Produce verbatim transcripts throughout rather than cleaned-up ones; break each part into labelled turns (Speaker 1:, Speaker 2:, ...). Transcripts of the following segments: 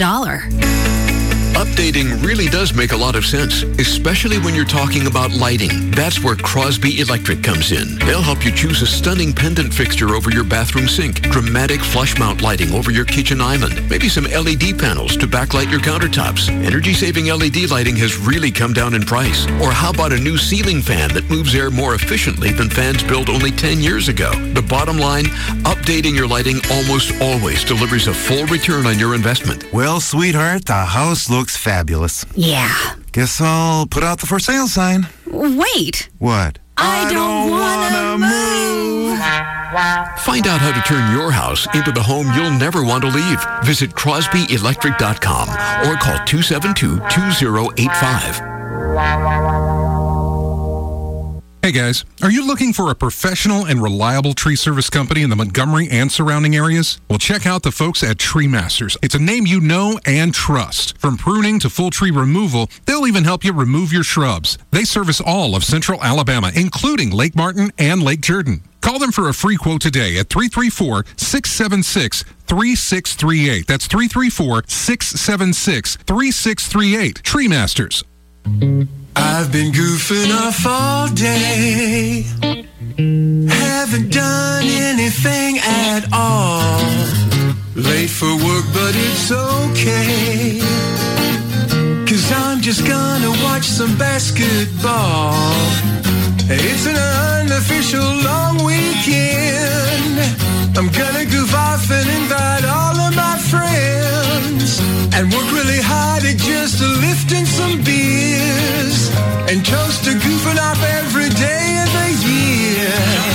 Speaker 1: dollar.
Speaker 2: Updating really does make a lot of sense, especially when you're talking about lighting. That's where Crosby Electric comes in. They'll help you choose a stunning pendant fixture over your bathroom sink, dramatic flush mount lighting over your kitchen island, maybe some L E D panels to backlight your countertops. Energy-saving L E D lighting has really come down in price. Or how about a new ceiling fan that moves air more efficiently than fans built only ten years ago? The bottom line, updating your lighting almost always delivers a full return on your investment.
Speaker 3: Well, sweetheart, the house looks fabulous.
Speaker 1: Yeah.
Speaker 3: Guess I'll put out the for sale sign.
Speaker 1: Wait.
Speaker 3: What?
Speaker 1: I, I don't, don't want to move.
Speaker 2: Find out how to turn your house into the home you'll never want to leave. Visit crosby electric dot com or call two seven two, two zero eight five.
Speaker 4: Hey guys, are you looking for a professional and reliable tree service company in the Montgomery and surrounding areas? Well, check out the folks at Tree Masters. It's a name you know and trust. From pruning to full tree removal, they'll even help you remove your shrubs. They service all of Central Alabama, including Lake Martin and Lake Jordan. Call them for a free quote today at three three four, six seven six, three six three eight. That's three three four, six seven six, three six three eight. Tree Masters.
Speaker 5: I've been goofing off all day, haven't done anything at all. Late for work, but it's okay, 'cause I'm just gonna watch some basketball. It's an unofficial long weekend. I'm gonna goof off and invite all of my friends and work really hard at just lifting some beers and toast to goofing off every day of the year.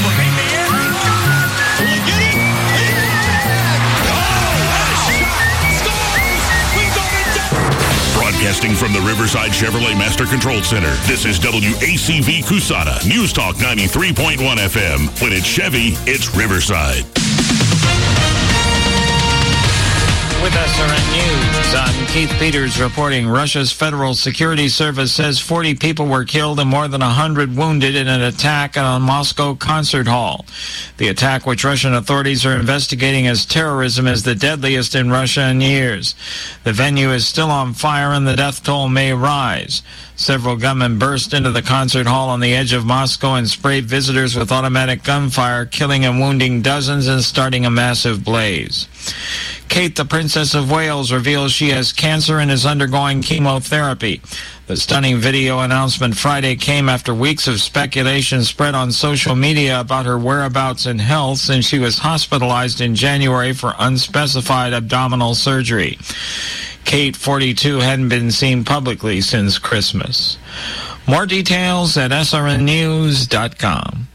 Speaker 6: Broadcasting from the Riverside Chevrolet Master Control Center, this is W A C V Cusana, News Talk ninety-three point one F M. When it's Chevy, it's Riverside.
Speaker 7: With S R N News, I'm Keith Peters reporting Russia's Federal Security Service says forty people were killed and more than one hundred wounded in an attack at a Moscow concert hall. The attack, which Russian authorities are investigating as terrorism, is the deadliest in Russia in years. The venue is still on fire and the death toll may rise. Several gunmen burst into the concert hall on the edge of Moscow and sprayed visitors with automatic gunfire, killing and wounding dozens and starting a massive blaze. Kate, the Princess of Wales, reveals she has cancer and is undergoing chemotherapy. The stunning video announcement Friday came after weeks of speculation spread on social media about her whereabouts and health since she was hospitalized in January for unspecified abdominal surgery. Kate, forty-two, hadn't been seen publicly since Christmas. More details at S R N news dot com.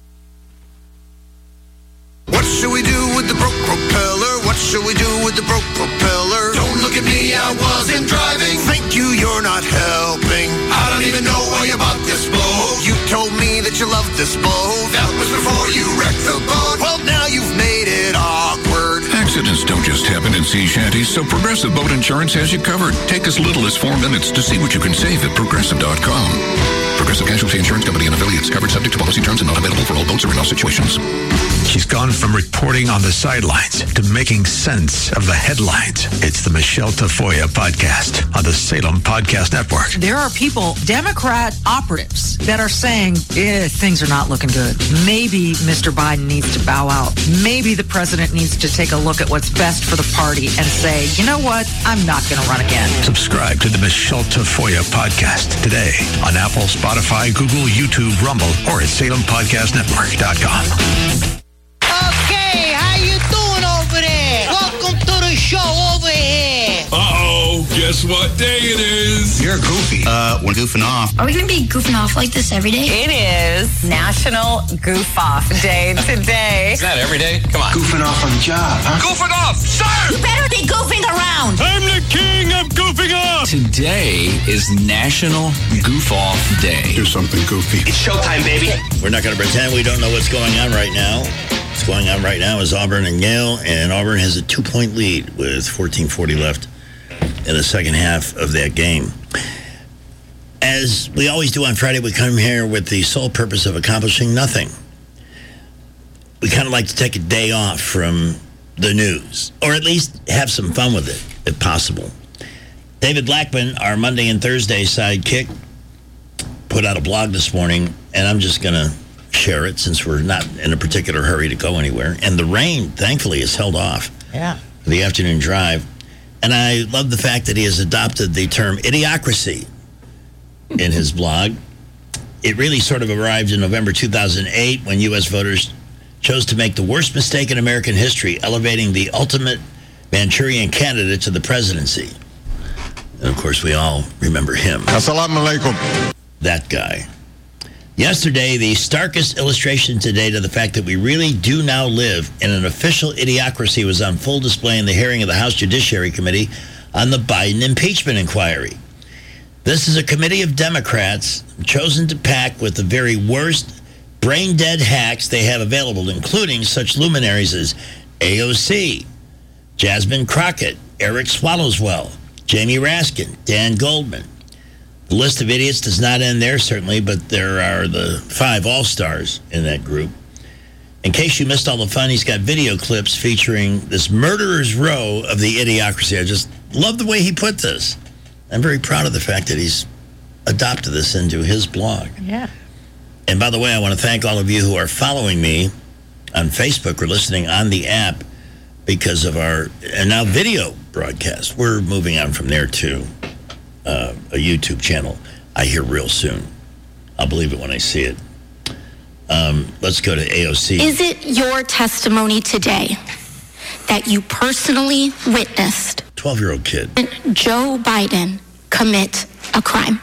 Speaker 5: What should we do with the broke propeller? What should we do with the broke propeller? Don't look at me, I wasn't driving. Thank you, you're not helping. I don't even know why you bought this boat. You told me that you loved this boat. That was before you wrecked the boat. Well, now you've made it awkward.
Speaker 8: Accidents don't just happen in sea shanties, so Progressive Boat Insurance has you covered. Take as little as four minutes to see what you can save at Progressive dot com. Progressive Casualty Insurance Company and affiliates. Covered subject to policy terms and not available for all boats or in all situations.
Speaker 9: She's gone from reporting on the sidelines to making sense of the headlines. It's the Michelle Tafoya podcast on the Salem Podcast Network.
Speaker 10: There are people, Democrat operatives, that are saying, eh, things are not looking good. Maybe Mister Biden needs to bow out. Maybe the president needs to take a look at what's best for the party and say, you know what, I'm not going to run again.
Speaker 9: Subscribe to the Michelle Tafoya podcast today on Apple, Spotify, Google, YouTube, Rumble, or at salem podcast network dot com.
Speaker 11: Okay, how you doing over there? Welcome to the show over here.
Speaker 12: Uh-oh, guess what day it is?
Speaker 13: You're goofy. Uh, we're goofing off.
Speaker 14: Are we going to be goofing off like this every day?
Speaker 15: It is National Goof Off Day today.
Speaker 16: Is that every day? Come on.
Speaker 13: Goofing off on the job, huh?
Speaker 12: Goofing off, sir!
Speaker 11: You better be goofing around.
Speaker 12: I'm the king of goofing off.
Speaker 16: Today is National Goof Off Day.
Speaker 13: Do something goofy.
Speaker 17: It's showtime, baby. We're not going to pretend we don't know what's going on right now. What's going on right now is Auburn and Yale, and Auburn has a two-point lead with fourteen forty left in the second half of that game. As we always do on Friday, we come here with the sole purpose of accomplishing nothing. We kind of like to take a day off from the news, or at least have some fun with it if possible. David Blackman, our Monday and Thursday sidekick, put out a blog this morning, and I'm just going to share it since we're not in a particular hurry to go anywhere. And the rain, thankfully, is held off
Speaker 10: Yeah.
Speaker 17: for the afternoon drive. And I love the fact that he has adopted the term idiocracy in his blog. It really sort of arrived in November two thousand eight when U S voters chose to make the worst mistake in American history, elevating the ultimate Manchurian candidate to the presidency. And, of course, we all remember him.
Speaker 18: Assalamu alaikum.
Speaker 17: That guy. Yesterday, the starkest illustration today to the fact that we really do now live in an official idiocracy was on full display in the hearing of the House Judiciary Committee on the Biden impeachment inquiry. This is a committee of Democrats chosen to pack with the very worst brain-dead hacks they have available, including such luminaries as A O C, Jasmine Crockett, Eric Swallowswell, Jamie Raskin, Dan Goldman. The list of idiots does not end there, certainly, but there are the five all-stars in that group. In case you missed all the fun, he's got video clips featuring this murderer's row of the idiocracy. I just love the way he put this. I'm very proud of the fact that he's adopted this into his blog.
Speaker 10: Yeah.
Speaker 17: And by the way, I want to thank all of you who are following me on Facebook or listening on the app because of our and now video broadcast. We're moving on from there to uh, a YouTube channel, I hear real soon. I'll believe it when I see it. Um, let's go to A O C.
Speaker 14: Is it your testimony today that you personally witnessed
Speaker 17: twelve-year-old kid
Speaker 14: Joe Biden commit a crime?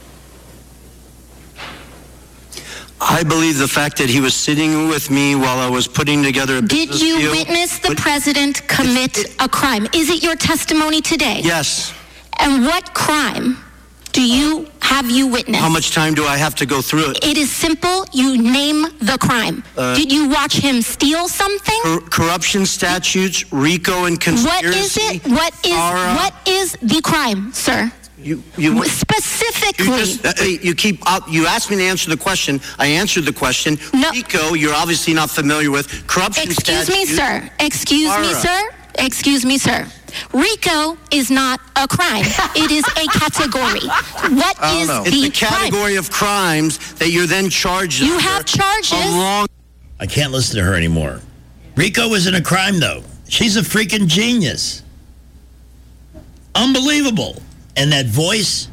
Speaker 19: I believe the fact that he was sitting with me while I was putting together a
Speaker 14: Did
Speaker 19: business
Speaker 14: you
Speaker 19: deal,
Speaker 14: witness the
Speaker 19: but-
Speaker 14: president commit
Speaker 19: it-
Speaker 14: a crime? Is it your testimony today?
Speaker 19: Yes.
Speaker 14: And what crime do you have you witnessed?
Speaker 19: How much time do I have to go through it?
Speaker 14: It is simple. You name the crime.
Speaker 19: Uh,
Speaker 14: Did you watch him steal something?
Speaker 19: Cor- corruption statutes, RICO and conspiracy.
Speaker 14: What is it? What is
Speaker 19: FARA.
Speaker 14: what is the crime, sir?
Speaker 19: You, you,
Speaker 14: Specifically.
Speaker 19: You, just, uh, hey, you keep up. You asked me to answer the question. I answered the question.
Speaker 14: No.
Speaker 19: RICO, you're obviously not familiar with. Corruption
Speaker 14: Excuse me,
Speaker 19: statutes.
Speaker 14: sir. Excuse me,
Speaker 19: FARA.
Speaker 14: sir. Excuse me, sir. RICO is not a crime. It is a category. What
Speaker 19: I don't
Speaker 14: is
Speaker 19: know.
Speaker 14: the
Speaker 19: It's a category
Speaker 14: crime?
Speaker 19: of crimes that you're then charged
Speaker 14: You
Speaker 19: under
Speaker 14: have charges.
Speaker 19: along-
Speaker 17: I can't listen to her anymore. RICO isn't a crime, though. She's a freaking genius. Unbelievable. And that voice,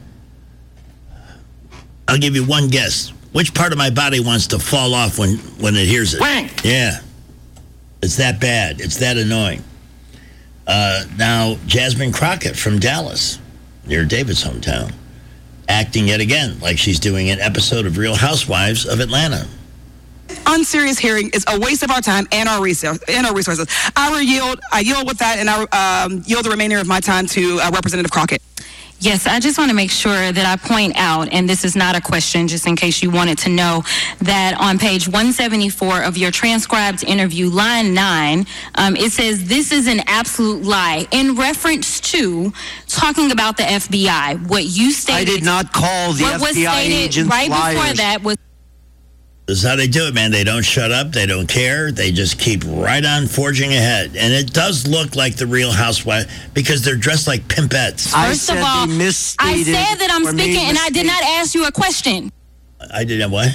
Speaker 17: I'll give you one guess. Which part of my body wants to fall off when, when it hears it?
Speaker 14: Wang.
Speaker 17: Yeah. It's that bad. It's that annoying. Uh, now, Jasmine Crockett from Dallas, near David's hometown, acting yet again like she's doing an episode of Real Housewives of Atlanta.
Speaker 20: Unserious hearing is a waste of our time and our resource, and our resources. I will yield. I yield with that, and I um, yield the remainder of my time to uh, Representative Crockett.
Speaker 21: Yes, I just want to make sure that I point out, and this is not a question, just in case you wanted to know, that on page one seventy-four of your transcribed interview, line nine, um, it says, "This is an absolute lie," in reference to talking about the F B I. What you stated...
Speaker 19: I did not call the
Speaker 21: what was
Speaker 19: F B I
Speaker 21: stated
Speaker 19: agents
Speaker 21: right
Speaker 19: liars.
Speaker 21: before that was...
Speaker 17: This is how they do it, man. They don't shut up. They don't care. They just keep right on forging ahead. And it does look like the Real Housewife because they're dressed like pimpettes.
Speaker 19: I
Speaker 21: First
Speaker 19: said
Speaker 21: of all,
Speaker 19: they
Speaker 21: I
Speaker 19: misstated
Speaker 21: said that I'm
Speaker 19: or made
Speaker 21: speaking, and I did
Speaker 19: mistakes.
Speaker 21: not ask you a question.
Speaker 17: I did what?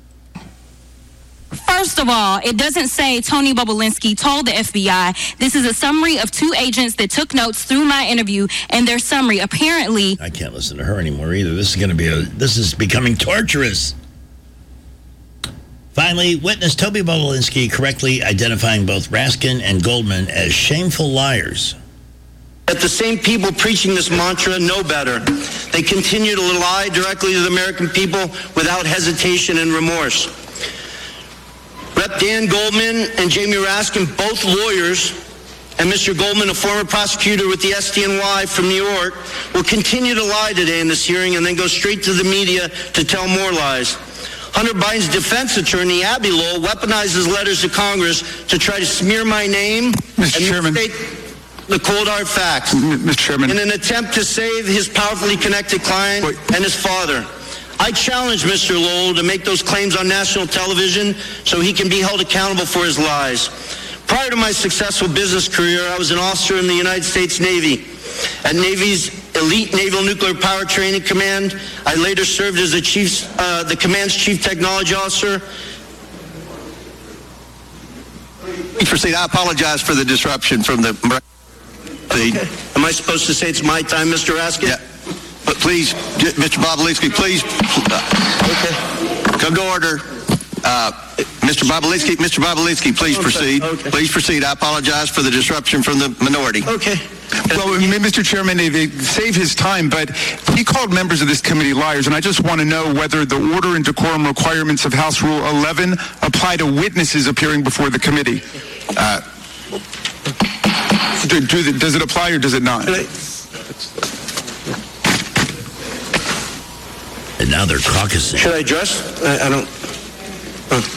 Speaker 21: First of all, it doesn't say Tony Bobulinski told the F B I. This is a summary of two agents that took notes through my interview, and their summary apparently...
Speaker 17: I can't listen to her anymore either. This is going to be a. This is becoming torturous. Finally, witness Toby Bobulinski correctly identifying both Raskin and Goldman as shameful liars.
Speaker 19: That the same people preaching this mantra know better. They continue to lie directly to the American people without hesitation and remorse. Representative Dan Goldman and Jamie Raskin, both lawyers, and Mister Goldman, a former prosecutor with the S D N Y from New York, will continue to lie today in this hearing and then go straight to the media to tell more lies. Hunter Biden's defense attorney, Abby Lowell, weaponizes letters to Congress to try to smear my name
Speaker 18: Mister
Speaker 19: and
Speaker 18: Chairman.
Speaker 19: misstate the cold hard facts
Speaker 18: Mister Chairman.
Speaker 19: in an attempt to save his powerfully connected client
Speaker 18: Wait.
Speaker 19: and his father. I challenge Mister Lowell to make those claims on national television so he can be held accountable for his lies. Prior to my successful business career, I was an officer in the United States Navy. at Navy's Elite Naval Nuclear Power Training Command. I later served as the chief's, uh, the command's chief technology officer.
Speaker 13: Please proceed. I apologize for the disruption from the...
Speaker 19: Okay. Am I supposed to say it's my time, Mister Raskin?
Speaker 13: Yeah. But please, Mister Bobulinski, please
Speaker 19: okay.
Speaker 13: come to order. Uh, Mister Bobulinski, Mister Bobulinski, please
Speaker 19: Okay.
Speaker 13: proceed.
Speaker 19: Okay.
Speaker 13: Please proceed. I apologize for the disruption from the minority.
Speaker 19: Okay.
Speaker 18: Well, Mister Chairman, they save his time, but he called members of this committee liars, and I just want to know whether the order and decorum requirements of House Rule eleven apply to witnesses appearing before the committee. Uh, do, do the, does it apply or does it not?
Speaker 17: And now they're caucusing.
Speaker 19: Should I address? I, I don't... Huh.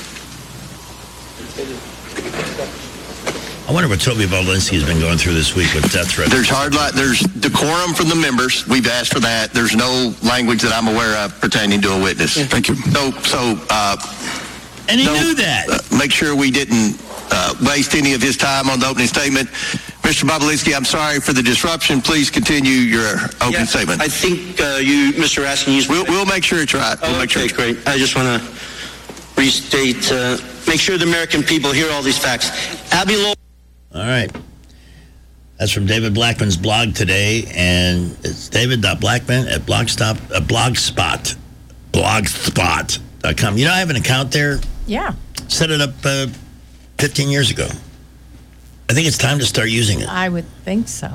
Speaker 17: I wonder what Toby Bobulinski has been going through this week with death threats.
Speaker 13: There's hard li- There's decorum from the members. We've asked for that. There's no language that I'm aware of pertaining to a witness.
Speaker 18: Thank you.
Speaker 13: So, so uh,
Speaker 17: and he
Speaker 13: no,
Speaker 17: knew that.
Speaker 13: Uh, make sure we didn't uh, waste any of his time on the opening statement. Mister Bobulinski, I'm sorry for the disruption. Please continue your opening
Speaker 19: Yeah,
Speaker 13: statement.
Speaker 19: I think uh, you, Mister Raskin, used...
Speaker 13: We'll, we'll make sure it's right. We'll
Speaker 19: Oh,
Speaker 13: make sure
Speaker 19: okay,
Speaker 13: it's right.
Speaker 19: great. I just want to restate, uh, make sure the American people hear all these facts. Abby Lowell...
Speaker 17: All right. That's from David Blackman's blog today, and it's david.blackman at blogstop, uh, blogspot, blogspot dot com. You know, I have an account there.
Speaker 3: Yeah.
Speaker 17: Set it up uh, fifteen years ago. I think it's time to start using it.
Speaker 3: I would think so.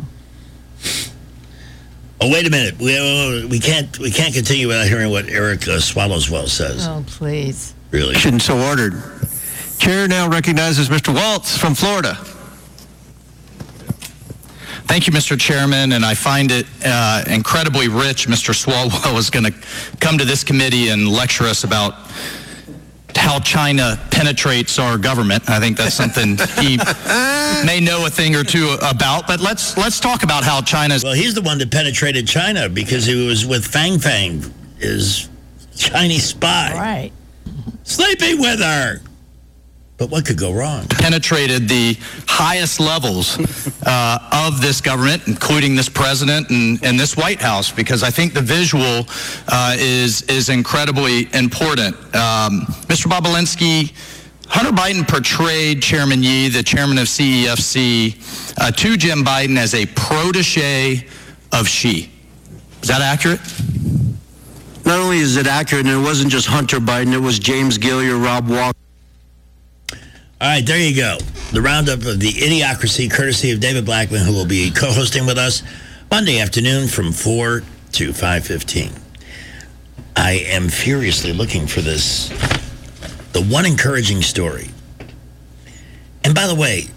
Speaker 17: Oh, wait a minute. We, we can't we can't continue without hearing what Eric uh, Swallowswell says.
Speaker 3: Oh, please.
Speaker 17: Really?
Speaker 13: So ordered. Chair now recognizes Mister Waltz from Florida.
Speaker 22: Thank you, Mister Chairman, and I find it uh, incredibly rich. Mister Swalwell is going to come to this committee and lecture us about how China penetrates our government. I think that's something he may know a thing or two about, but let's let's talk about how China's...
Speaker 17: Well, he's the one that penetrated China because he was with Fang Fang, his Chinese spy.
Speaker 3: Right.
Speaker 17: Sleeping with her. But what could go wrong?
Speaker 22: Penetrated the highest levels uh, of this government, including this president and, and this White House, because I think the visual uh, is is incredibly important. Um, Mister Bobulinski, Hunter Biden portrayed Chairman Yi, the chairman of C E F C, uh, to Jim Biden as a protege of Xi. Is that accurate?
Speaker 19: Not only is it accurate, and it wasn't just Hunter Biden, it was James Gilliar, Rob Walker.
Speaker 17: All right, there you go. The roundup of the Idiocracy, courtesy of David Blackman, who will be co-hosting with us Monday afternoon from four to five fifteen. I am furiously looking for this, the one encouraging story. And by the way,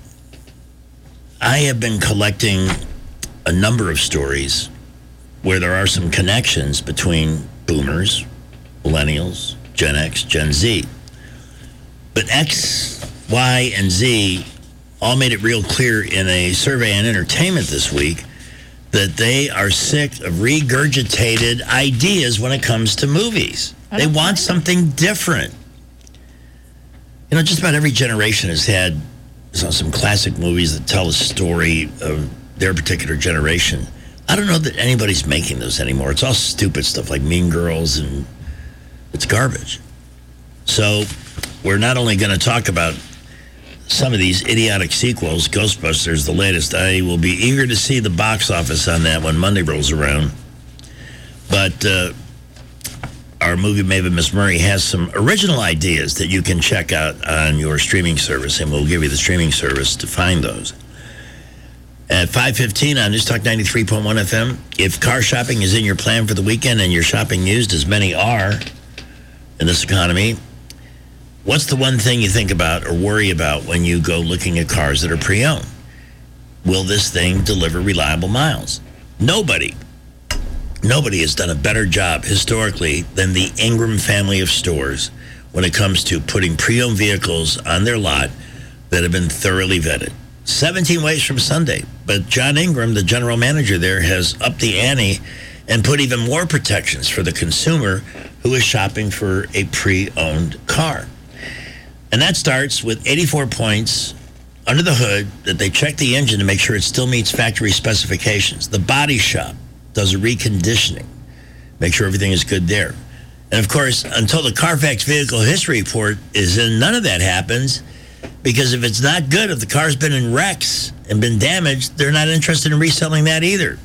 Speaker 17: I have been collecting a number of stories where there are some connections between boomers, millennials, Gen X, Gen Z. But X, Y, and Z all made it real clear in a survey on entertainment this week that they are sick of regurgitated ideas when it comes to movies. They want something different. You know, just about every generation has had some classic movies that tell a story of their particular generation. I don't know that anybody's making those anymore. It's all stupid stuff like Mean Girls, and it's garbage. So we're not only going to talk about some of these idiotic sequels, Ghostbusters, the latest. I will be eager to see the box office on that when Monday rolls around. But uh, our movie maven, Miss Murray, has some original ideas that you can check out on your streaming service, and we'll give you the streaming service to find those. At five fifteen on News Talk ninety-three point one F M, if car shopping is in your plan for the weekend and you're shopping used, as many are in this economy, what's the one thing you think about or worry about when you go looking at cars that are pre-owned? Will this thing deliver reliable miles? Nobody, nobody has done a better job historically than the Ingram family of stores when it comes to putting pre-owned vehicles on their lot that have been thoroughly vetted. seventeen ways from Sunday, but John Ingram, the general manager there, has upped the ante and put even more protections for the consumer who is shopping for a pre-owned car. And that starts with eighty-four points under the hood that they check the engine to make sure it still meets factory specifications. The body shop does a reconditioning, make sure everything is good there. And of course, until the Carfax vehicle history report is in, none of that happens, because if it's not good, if the car's been in wrecks and been damaged, they're not interested in reselling that either.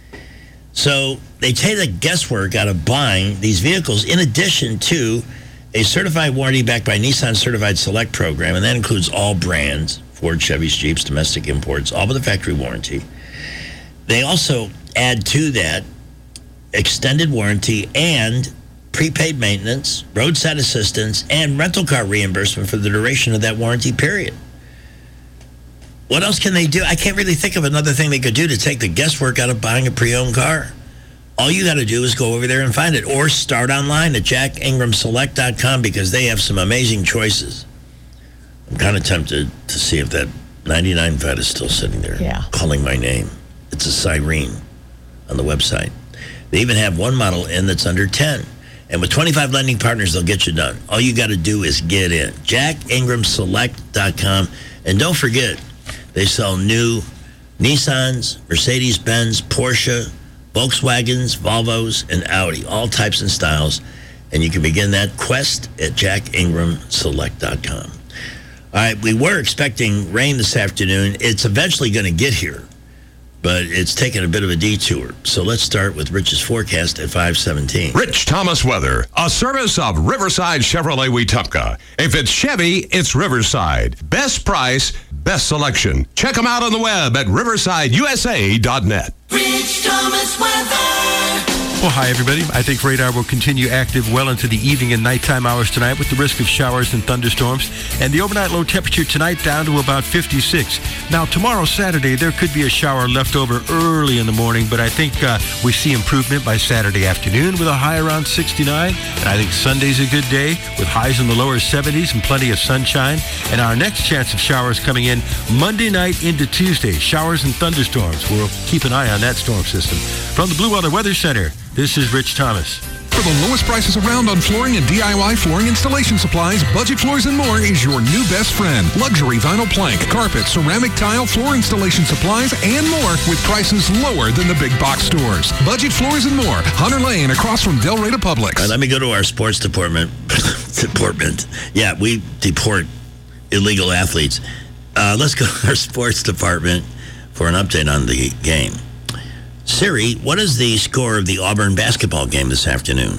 Speaker 17: So they take the guesswork out of buying these vehicles in addition to a certified warranty backed by Nissan Certified Select program, and that includes all brands, Ford, Chevys, Jeeps, domestic imports, all with a factory warranty. They also add to that extended warranty and prepaid maintenance, roadside assistance, and rental car reimbursement for the duration of that warranty period. What else can they do? I can't really think of another thing they could do to take the guesswork out of buying a pre-owned car. All you got to do is go over there and find it, or start online at jack ingram select dot com, because they have some amazing choices. I'm kind of tempted to see if that ninety-nine Vet is still sitting there,
Speaker 10: yeah,
Speaker 17: calling my name. It's a siren on the website. They even have one model in that's under ten. And with twenty-five lending partners, they'll get you done. All you got to do is get in. jack ingram select dot com. And don't forget, they sell new Nissans, Mercedes-Benz, Porsche, Volkswagens, Volvos, and Audi, all types and styles. And you can begin that quest at jack ingram select dot com. All right, we were expecting rain this afternoon. It's eventually going to get here, but it's taken a bit of a detour. So let's start with Rich's forecast at five seventeen.
Speaker 1: Rich Thomas Weather, a service of Riverside Chevrolet Wetumpka. If it's Chevy, it's Riverside. Best price, best selection. Check them out on the web at riverside u s a dot net.
Speaker 5: Rich Thomas Weather.
Speaker 3: Well, hi, everybody. I think radar will continue active well into the evening and nighttime hours tonight with the risk of showers and thunderstorms. And the overnight low temperature tonight down to about fifty-six. Now, tomorrow, Saturday, there could be a shower left over early in the morning, but I think uh, we see improvement by Saturday afternoon with a high around sixty-nine. And I think Sunday's a good day with highs in the lower seventies and plenty of sunshine. And our next chance of showers coming in Monday night into Tuesday. Showers and thunderstorms. We'll keep an eye on that storm system. From the Blue Water Weather Center, this is Rich Thomas.
Speaker 4: For the lowest prices around on flooring and D I Y flooring installation supplies, Budget Floors and More is your new best friend. Luxury vinyl plank, carpet, ceramic tile, floor installation supplies, and more with prices lower than the big box stores. Budget Floors and More, Hunter Lane, across from Del Rey to Publix.
Speaker 17: All right, let me go to our sports department. Deportment. Yeah, we deport illegal athletes. Uh, let's go to our sports department for an update on the game. Siri, what is the score of the Auburn basketball game this afternoon?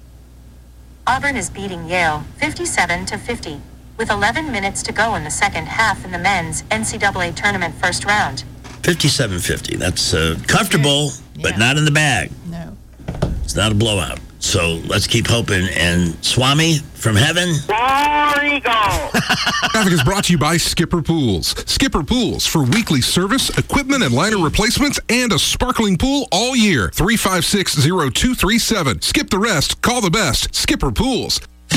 Speaker 23: Auburn is beating Yale fifty-seven to fifty with eleven minutes to go in the second half in the men's N C double A tournament first round.
Speaker 17: fifty-seven fifty. That's uh, comfortable, but not in the bag.
Speaker 10: No.
Speaker 17: It's not a blowout. So let's keep hoping. And Swami from heaven.
Speaker 4: Traffic is brought to you by Skipper Pools. Skipper Pools for weekly service, equipment and liner replacements, and a sparkling pool all year. three five six, zero two three seven. Skip the rest. Call the best. Skipper Pools.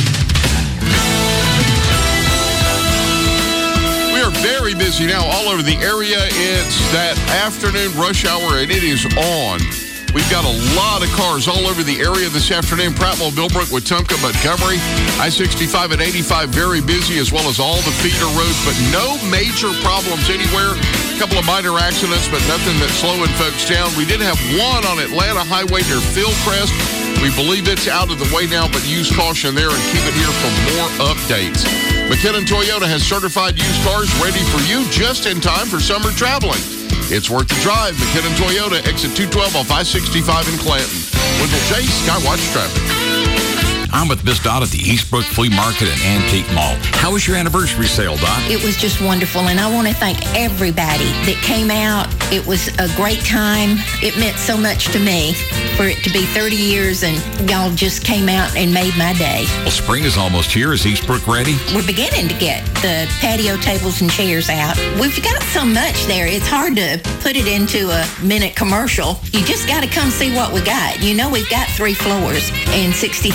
Speaker 24: We are very busy now all over the area. It's that afternoon rush hour, and it is on. We've got a lot of cars all over the area this afternoon. Prattville, Millbrook, Wetumpka, Montgomery. I sixty-five and eighty-five very busy, as well as all the feeder roads, but no major problems anywhere. A couple of minor accidents, but nothing that's slowing folks down. We did have one on Atlanta Highway near Fieldcrest. We believe it's out of the way now, but use caution there and keep it here for more updates. McKinnon Toyota has certified used cars ready for you just in time for summer traveling. It's worth the drive. McKinnon Toyota, exit two twelve off I sixty-five in Clanton. Wendell Chase, Skywatch Traffic.
Speaker 25: I'm with Miss Dot at the Eastbrook Flea Market and Antique Mall. How was your anniversary sale, Dot?
Speaker 26: It was just wonderful, and I want to thank everybody that came out. It was a great time. It meant so much to me for it to be thirty years, and y'all just came out and made my day.
Speaker 25: Well, spring is almost here. Is Eastbrook ready?
Speaker 26: We're beginning to get the patio tables and chairs out. We've got so much there. It's hard to put it into a minute commercial. You just got to come see what we got. You know, we've got three floors and sixty thousand square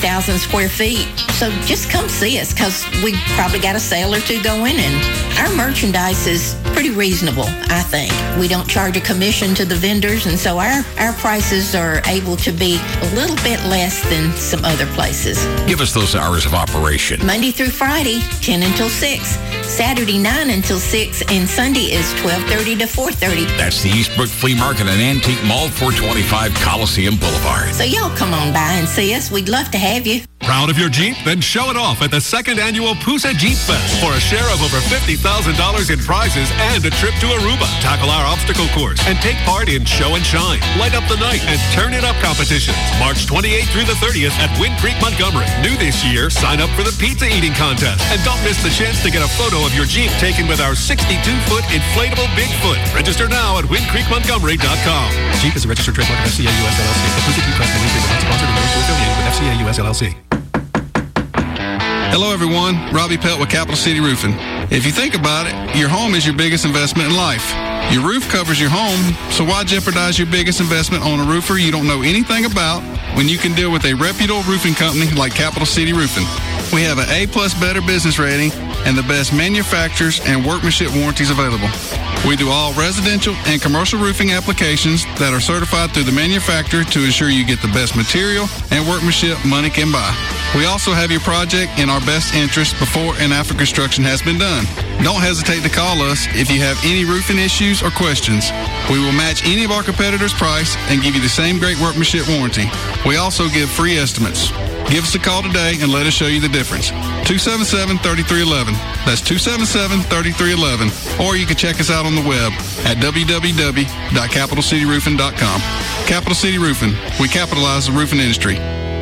Speaker 26: square feet. So just come see us because we probably got a sale or two going, and our merchandise is pretty reasonable, I think. We don't charge a commission to the vendors, and so our, our prices are able to be a little bit less than some other places.
Speaker 25: Give us those hours of operation.
Speaker 26: Monday through Friday, ten until six. Saturday, nine until six, and Sunday is twelve thirty to four thirty.
Speaker 25: That's the Eastbrook Flea Market and Antique Mall, four twenty-five Coliseum Boulevard.
Speaker 26: So y'all come on by and see us. We'd love to have you.
Speaker 2: Proud of your Jeep? Then show it off at the second annual Poosa Jeep Fest for a share of over fifty thousand dollars in prizes and a trip to Aruba. Tackle our obstacle course and take part in Show and Shine, Light Up the Night, and Turn It Up competitions. March twenty-eighth through the thirtieth at Wind Creek, Montgomery. New this year, sign up for the pizza eating contest. And don't miss the chance to get a photo of your Jeep taken with our sixty-two foot inflatable Bigfoot. Register now at wind creek montgomery dot com.
Speaker 6: Jeep is a registered trademark of F C A U S L L C. The Poosa Jeep Fest and Wind Creek is not sponsored and never affiliated with F C A U S L L C.
Speaker 7: Hello, everyone. Robbie Pelt with Capital City Roofing. If you think about it, your home is your biggest investment in life. Your roof covers your home, so why jeopardize your biggest investment on a roofer you don't know anything about when you can deal with a reputable roofing company like Capital City Roofing? We have an A-plus Better Business rating and the best manufacturers and workmanship warranties available. We do all residential and commercial roofing applications that are certified through the manufacturer to ensure you get the best material and workmanship money can buy. We also have your project in our best interest before and after construction has been done. Don't hesitate to call us if you have any roofing issues or questions. We will match any of our competitors' price and give you the same great workmanship warranty. We also give free estimates. Give us a call today and let us show you the difference. two seven seven, three three one one. That's two seven seven, three three one one. Or you can check us out on the web at w w w dot capital city roofing dot com. Capital City Roofing. We capitalize the roofing industry.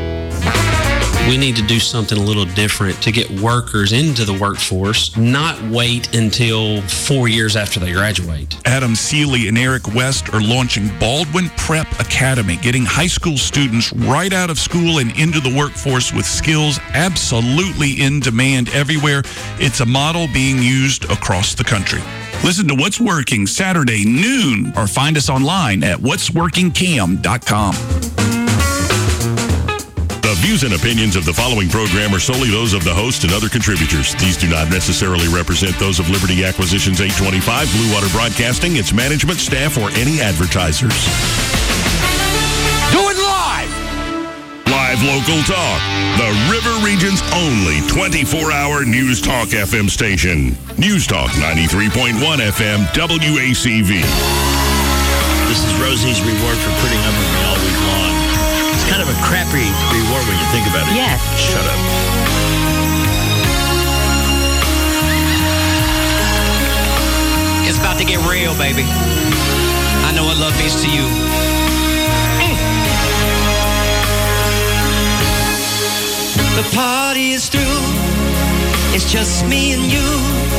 Speaker 8: We need to do something a little different to get workers into the workforce, not wait until four years after they graduate.
Speaker 9: Adam Seeley and Eric West are launching Baldwin Prep Academy, getting high school students right out of school and into the workforce with skills absolutely in demand everywhere. It's a model being used across the country. Listen to What's Working Saturday noon or find us online at what's working cam dot com.
Speaker 15: The views and opinions of the following program are solely those of the host and other contributors. These do not necessarily represent those of Liberty Acquisitions eight twenty-five, Blue Water Broadcasting, its management, staff, or any advertisers.
Speaker 12: Do it live!
Speaker 15: Live local talk. The River Region's only twenty-four hour News Talk F M station. News Talk ninety-three point one F M W A C V.
Speaker 17: This is Rosie's reward for putting up with me all week long. It's kind of a crappy reward when you think about it.
Speaker 10: Yes.
Speaker 17: Shut up.
Speaker 11: It's about to get real, baby. I know what love means to you. Mm. The party is through. It's just me and you.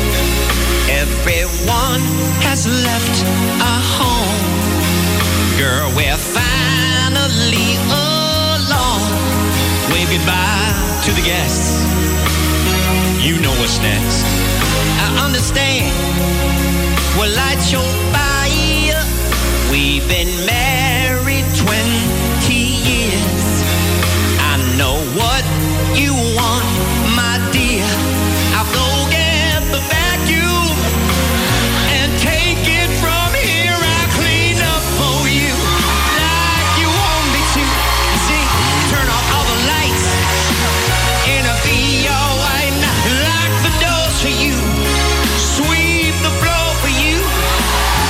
Speaker 11: Everyone has left our home. Girl, we're finally alone. Wave goodbye to the guests. You know what's next. I understand. We'll light your fire. We've been married twenty years. I know what you want, my dear. I'll go get the vacuum and take it from here. I'll clean up for you like you want me to. You see, turn off all the lights and I'll be alright. Lock the doors for you. Sweep the floor for you.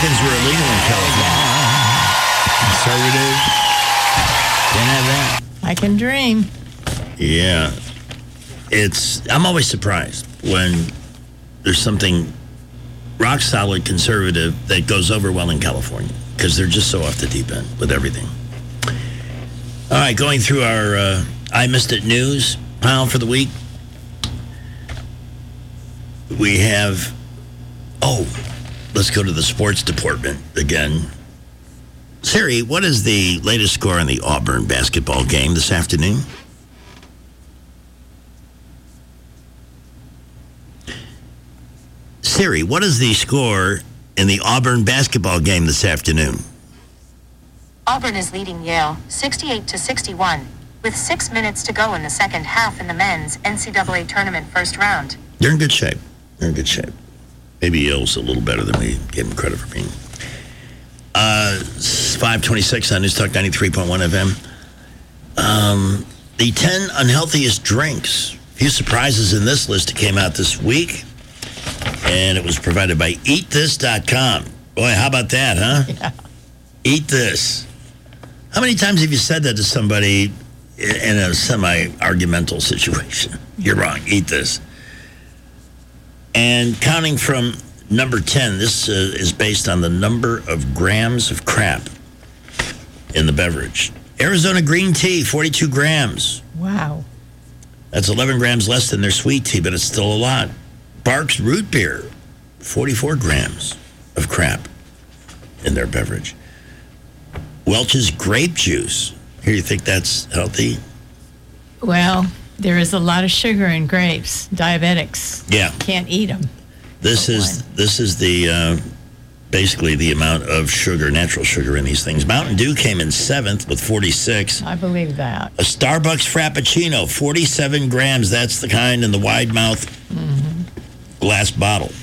Speaker 17: Republicans were illegal in California. Conservative. Can't have that.
Speaker 13: I can dream.
Speaker 17: Yeah. It's, I'm always surprised when there's something rock solid conservative that goes over well in California, because they're just so off the deep end with everything. All right, going through our uh, I Missed It news pile for the week. We have, oh, let's go to the sports department again. Siri, what is the latest score on the Auburn basketball game this afternoon? Siri, what is the score in the Auburn basketball game this afternoon?
Speaker 23: Auburn is leading Yale sixty-eight to sixty-one with six minutes to go in the second half in the men's N C double A tournament first round.
Speaker 17: They're in good shape. They're in good shape. Maybe Yale's a little better than we gave them credit for being. Uh, five twenty-six on News Talk ninety-three point one F M. Um, the ten unhealthiest drinks. Few surprises in this list that came out this week. And it was provided by eat this dot com. Boy, how about that, huh?
Speaker 13: Yeah.
Speaker 17: Eat This. How many times have you said that to somebody in a semi-argumental situation? You're wrong. Eat this. And counting from number ten, this uh, is based on the number of grams of crap in the beverage. Arizona green tea, forty-two grams.
Speaker 13: Wow.
Speaker 17: That's eleven grams less than their sweet tea, but it's still a lot. Barks root beer, forty-four grams of crap in their beverage. Welch's grape juice. Here, you think that's healthy?
Speaker 13: Well, there is a lot of sugar in grapes. Diabetics
Speaker 17: Yeah.
Speaker 13: can't eat them.
Speaker 17: This is this is the uh, basically the amount of sugar, natural sugar in these things. Mountain Dew came in seventh with forty-six.
Speaker 13: I believe that.
Speaker 17: A Starbucks Frappuccino, forty-seven grams. That's the kind in the wide mouth
Speaker 13: Mm-hmm.
Speaker 17: glass bottle.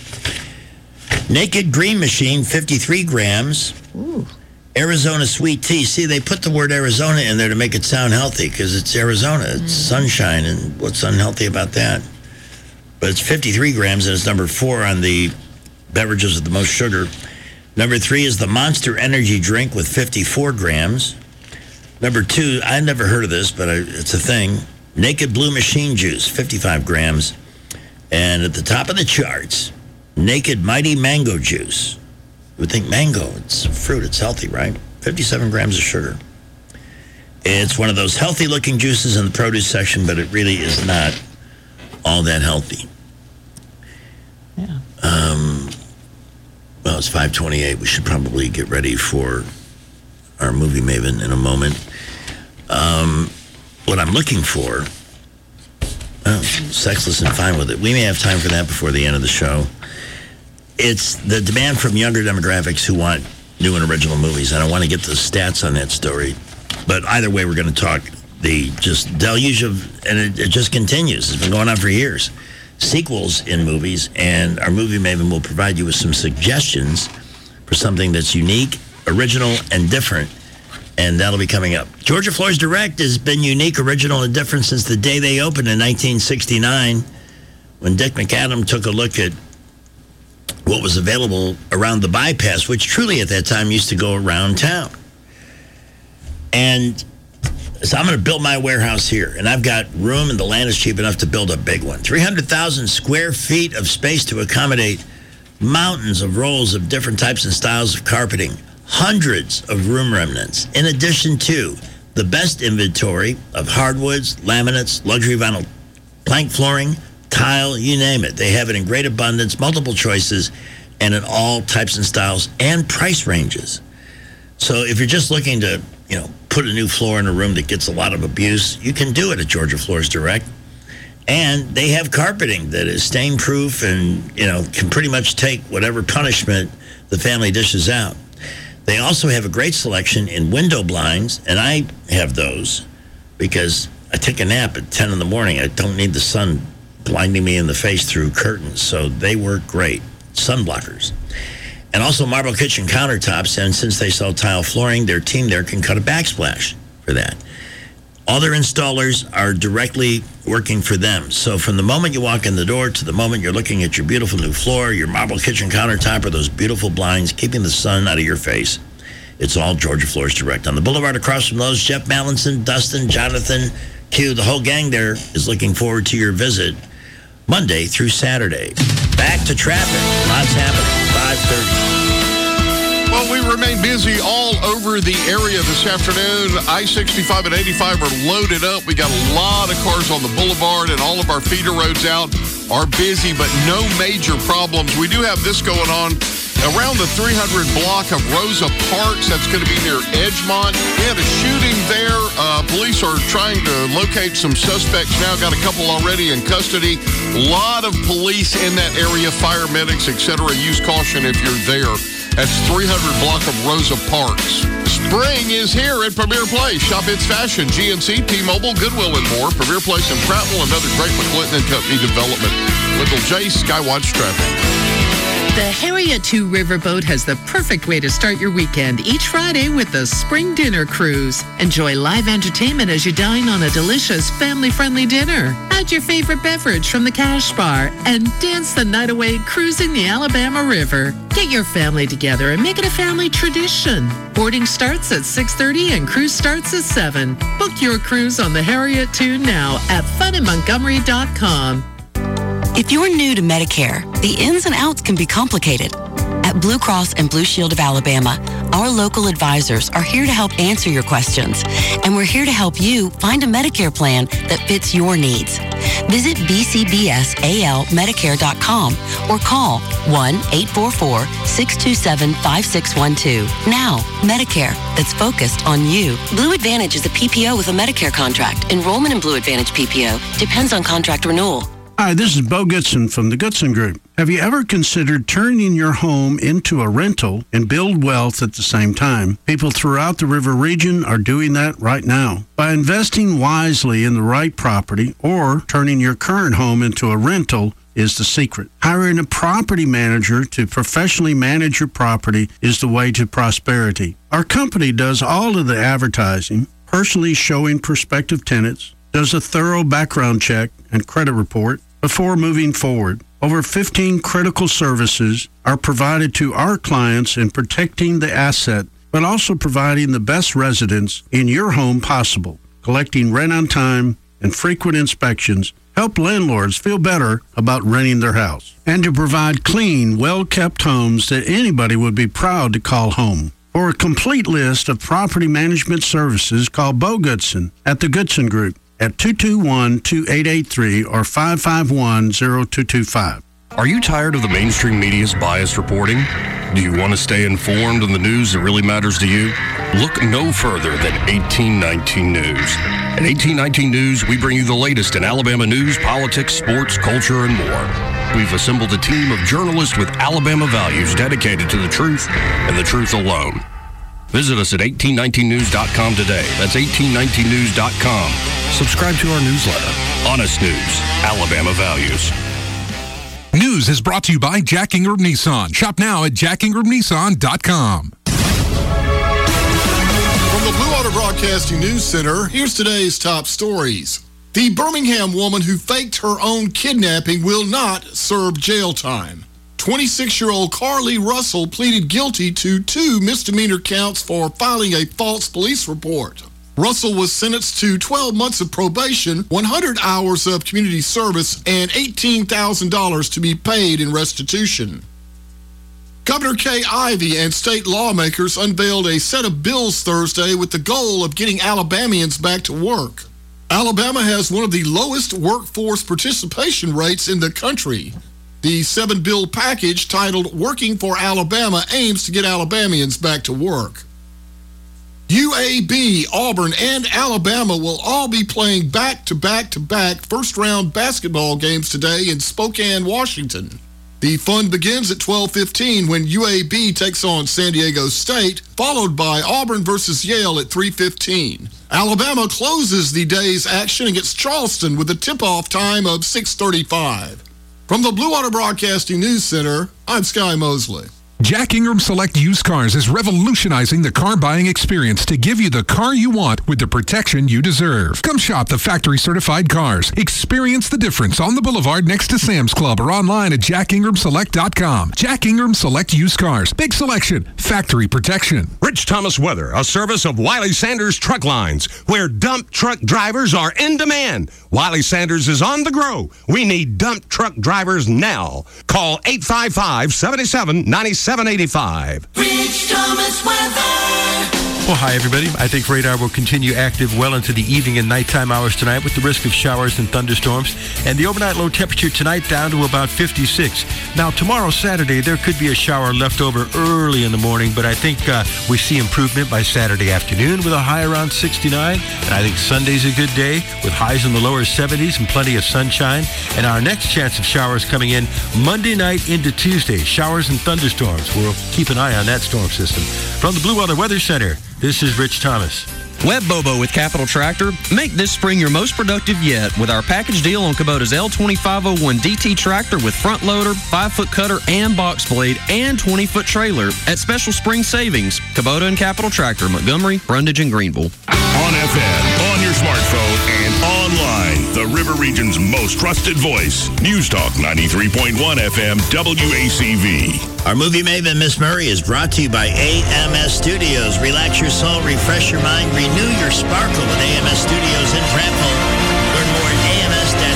Speaker 17: Naked Green Machine, fifty-three grams.
Speaker 13: Ooh.
Speaker 17: Arizona sweet tea. See, they put the word Arizona in there to make it sound healthy because it's Arizona. It's
Speaker 13: Mm.
Speaker 17: sunshine, and what's unhealthy about that? But it's fifty-three grams, and it's number four on the beverages with the most sugar. Number three is the Monster Energy drink with fifty-four grams. Number two, I never heard of this, but I, it's a thing. Naked Blue Machine Juice, fifty-five grams. And at the top of the charts, Naked Mighty Mango Juice. You would think mango, it's fruit, it's healthy, right? fifty-seven grams of sugar. It's one of those healthy-looking juices in the produce section, but it really is not all that healthy.
Speaker 13: Yeah.
Speaker 17: Um, well, it's five twenty-eight. We should probably get ready for our movie maven in a moment. Um, what I'm looking for, oh, Sexless and Fine with It. We may have time for that before the end of the show. It's the demand from younger demographics who want new and original movies. And I want to get the stats on that story. But either way, we're going to talk the just deluge of, and it, it just continues. It's been going on for years. Sequels in movies, and our movie maven will provide you with some suggestions for something that's unique, original, and different. And that'll be coming up. Georgia Floors Direct has been unique, original, and different since the day they opened in nineteen sixty-nine, when Dick McAdam took a look at what was available around the bypass, which truly at that time used to go around town. And so I'm going to build my warehouse here, and I've got room, and the land is cheap enough to build a big one. three hundred thousand square feet of space to accommodate mountains of rolls of different types and styles of carpeting, hundreds of room remnants, in addition to the best inventory of hardwoods, laminates, luxury vinyl plank flooring, tile, you name it. They have it in great abundance, multiple choices, and in all types and styles and price ranges. So if you're just looking to, you know, put a new floor in a room that gets a lot of abuse, you can do it at Georgia Floors Direct. And they have carpeting that is stain-proof and, you know, can pretty much take whatever punishment the family dishes out. They also have a great selection in window blinds, and I have those because I take a nap at ten in the morning. I don't need the sun blinding me in the face through curtains, so they work great. Sun blockers. And also marble kitchen countertops, and since they sell tile flooring, their team there can cut a backsplash for that. All their installers are directly working for them. So from the moment you walk in the door to the moment you're looking at your beautiful new floor, your marble kitchen countertop, or those beautiful blinds, keeping the sun out of your face, it's all Georgia Floors Direct. On the boulevard across from those, Jeff Mallinson, Dustin, Jonathan, Q, the whole gang there is looking forward to your visit Monday through Saturday. Back to traffic. Lots happening. five thirty.
Speaker 24: Well, we remain busy all over the area this afternoon. I sixty-five and eighty-five are loaded up. We got a lot of cars on the boulevard, and all of our feeder roads out are busy, but no major problems. We do have this going on around the three hundred block of Rosa Parks. That's going to be near Edgemont. We had a shooting there. Uh, police are trying to locate some suspects now. Got a couple already in custody. A lot of police in that area, fire medics, et cetera. Use caution if you're there. That's three hundred block of Rosa Parks. Spring is here at Premier Place. Shop It's Fashion, G N C, T-Mobile, Goodwill, and more. Premier Place in Prattville, another great McClinton and Company development. Little J, Skywatch Traffic.
Speaker 14: The Harriet two Riverboat has the perfect way to start your weekend each Friday with the Spring Dinner Cruise. Enjoy live entertainment as you dine on a delicious family-friendly dinner. Add your favorite beverage from the Cash Bar and dance the night away cruising the Alabama River. Get your family together and make it a family tradition. Boarding starts at six thirty and cruise starts at seven. Book your cruise on the Harriet two now at fun in montgomery dot com.
Speaker 16: If you're new to Medicare, the ins and outs can be complicated. At Blue Cross and Blue Shield of Alabama, our local advisors are here to help answer your questions, and we're here to help you find a Medicare plan that fits your needs. Visit b c b s a l medicare dot com or call one eight four four, six two seven, five six one two. Now, Medicare that's focused on you. Blue Advantage is a P P O with a Medicare contract. Enrollment in Blue Advantage P P O depends on contract renewal.
Speaker 18: Hi, this is Bo Goodson from the Goodson Group. Have you ever considered turning your home into a rental and build wealth at the same time? People throughout the river region are doing that right now. By investing wisely in the right property or turning your current home into a rental is the secret. Hiring a property manager to professionally manage your property is the way to prosperity. Our company does all of the advertising, personally showing prospective tenants, does a thorough background check and credit report before moving forward. Over fifteen critical services are provided to our clients in protecting the asset, but also providing the best residence in your home possible. Collecting rent on time and frequent inspections help landlords feel better about renting their house. And to provide clean, well-kept homes that anybody would be proud to call home. For a complete list of property management services, call Bo Goodson at the Goodson Group at two two one, two eight eight three or five five one, zero two two five.
Speaker 20: Are you tired of the mainstream media's biased reporting? Do you want to stay informed on the news that really matters to you? Look no further than eighteen nineteen News. At eighteen nineteen News, we bring you the latest in Alabama news, politics, sports, culture, and more. We've assembled a team of journalists with Alabama values dedicated to the truth and the truth alone. Visit us at eighteen nineteen news dot com today. That's eighteen nineteen news dot com. Subscribe to our newsletter. Honest News, Alabama Values.
Speaker 4: News is brought to you by Jack Ingram Nissan. Shop now at jack ingram nissan dot com.
Speaker 21: From the Blue Water Broadcasting News Center, here's today's top stories. The Birmingham woman who faked her own kidnapping will not serve jail time. twenty-six-year-old Carly Russell pleaded guilty to two misdemeanor counts for filing a false police report. Russell was sentenced to twelve months of probation, one hundred hours of community service, and eighteen thousand dollars to be paid in restitution. Governor Kay Ivey and state lawmakers unveiled a set of bills Thursday with the goal of getting Alabamians back to work. Alabama has one of the lowest workforce participation rates in the country. The seven-bill package titled Working for Alabama aims to get Alabamians back to work. U A B, Auburn, and Alabama will all be playing back-to-back-to-back first-round basketball games today in Spokane, Washington. The fun begins at twelve fifteen when U A B takes on San Diego State, followed by Auburn versus Yale at three fifteen. Alabama closes the day's action against Charleston with a tip-off time of six thirty-five. From the Blue Water Broadcasting News Center, I'm Sky Mosley.
Speaker 4: Jack Ingram Select Used Cars is revolutionizing the car buying experience to give you the car you want with the protection you deserve. Come shop the factory certified cars. Experience the difference on the boulevard next to Sam's Club or online at jack ingram select dot com. Jack Ingram Select Used Cars. Big selection. Factory protection.
Speaker 1: Rich Thomas Weather, a service of Wiley Sanders Truck Lines, where dump truck drivers are in demand. Wiley Sanders is on the grow. We need dump truck drivers now. Call eight five five, seven seven, nine seven eight five.
Speaker 11: Rich Thomas Weather.
Speaker 3: Well, hi, everybody. I think radar will continue active well into the evening and nighttime hours tonight with the risk of showers and thunderstorms. And the overnight low temperature tonight down to about fifty-six. Now, tomorrow, Saturday, there could be a shower left over early in the morning, but I think uh, we see improvement by Saturday afternoon with a high around sixty-nine. And I think Sunday's a good day with highs in the lower seventies and plenty of sunshine. And our next chance of showers coming in Monday night into Tuesday. Showers and thunderstorms. We'll keep an eye on that storm system. From the Blue Water Weather Center, this is Rich Thomas.
Speaker 5: Web Bobo with Capital Tractor. Make this spring your most productive yet with our package deal on Kubota's L twenty-five oh one D T tractor with front loader, five foot cutter and box blade, and twenty foot trailer at special spring savings. Kubota and Capital Tractor, Montgomery, Brundage, and Greenville.
Speaker 15: On F M, on your smartphone, and online, the River Region's most trusted voice. News Talk ninety-three point one F M, W A C V.
Speaker 17: Our movie maven, Miss Murray, is brought to you by A M S Studios. Relax your soul, refresh your mind, renew your sparkle with A M S Studios in Prattville. Learn more at A M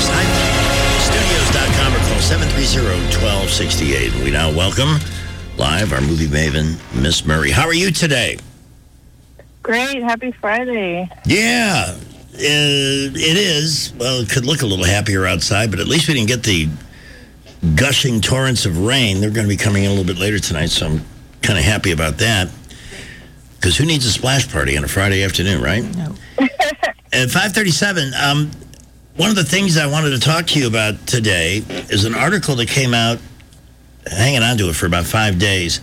Speaker 17: S studios dot com or call seven three zero, one two six eight. We now welcome live our movie maven, Miss Murray. How are you today?
Speaker 19: Great. Happy Friday.
Speaker 17: Yeah, uh, it is. Well, it could look a little happier outside, but at least we didn't get the gushing torrents of rain. They're going to be coming in a little bit later tonight, so I'm kind of happy about that. Because who needs a splash party on a Friday afternoon, right?
Speaker 19: No.
Speaker 17: At five thirty-seven, um, one of the things I wanted to talk to you about today is an article that came out, hanging on to it for about five days.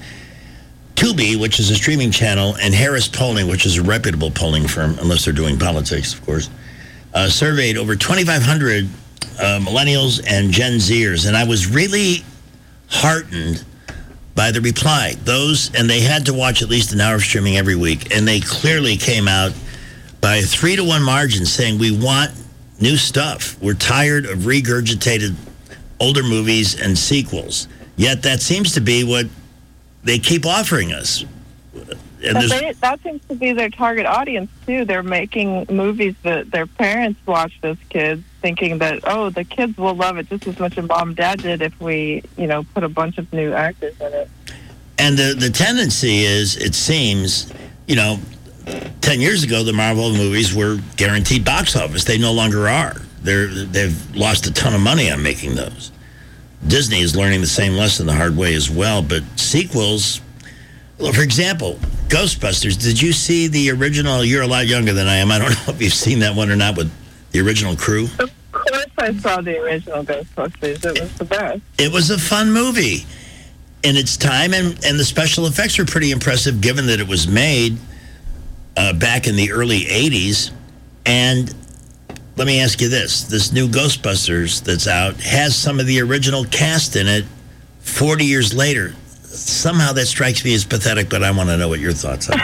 Speaker 17: Tubi, which is a streaming channel, and Harris Polling, which is a reputable polling firm, unless they're doing politics, of course, uh, surveyed over twenty-five hundred uh, millennials and Gen Zers, and I was really heartened by the reply. Those, and they had to watch at least an hour of streaming every week, and they clearly came out by a three to one margin saying we want new stuff. We're tired of regurgitated older movies and sequels. Yet that seems to be what they keep offering us. And
Speaker 19: But they, that seems to be their target audience, too. They're making movies that their parents watched as kids, thinking that, oh, the kids will love it just as much as mom and dad did if we, you know, put a bunch of new actors in it.
Speaker 17: And the, the tendency is, it seems, you know, ten years ago, the Marvel movies were guaranteed box office. They no longer are. They're, they've lost a ton of money on making those. Disney is learning the same lesson the hard way as well. But sequels, well, for example, Ghostbusters, did you see the original? You're a lot younger than I am. I don't know if you've seen that one or not with the original crew.
Speaker 19: Of course I saw the original Ghostbusters. It was the best.
Speaker 17: It was a fun movie in its time, and, and the special effects were pretty impressive given that it was made uh, back in the early eighties. And let me ask you this. This new Ghostbusters that's out has some of the original cast in it forty years later. Somehow that strikes me as pathetic, but I want to know what your thoughts are.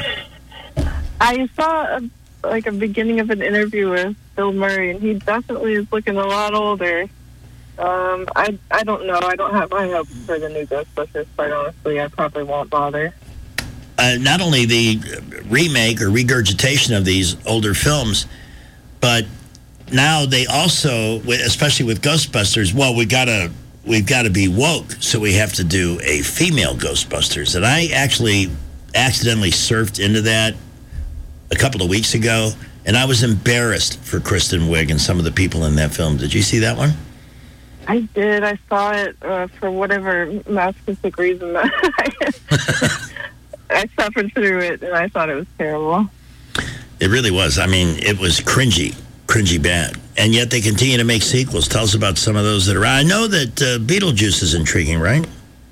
Speaker 19: I saw a, like a beginning of an interview with Bill Murray, and he definitely is looking a lot older. Um, I I don't know. I don't have high hopes for the new Ghostbusters, quite honestly. I probably won't bother.
Speaker 17: Uh, not only the remake or regurgitation of these older films, but now they also, especially with Ghostbusters, well, we gotta we've got to be woke, so we have to do a female Ghostbusters. And I actually accidentally surfed into that a couple of weeks ago, and I was embarrassed for Kristen Wiig and some of the people in that film. Did you see that one?
Speaker 19: I did. I saw it uh, for whatever masochistic reason. That I suffered through it, and I thought it was terrible.
Speaker 17: It really was. I mean, it was cringy. Cringy bad. And yet they continue to make sequels. Tell us about some of those that are out. I know that uh, Beetlejuice is intriguing, right?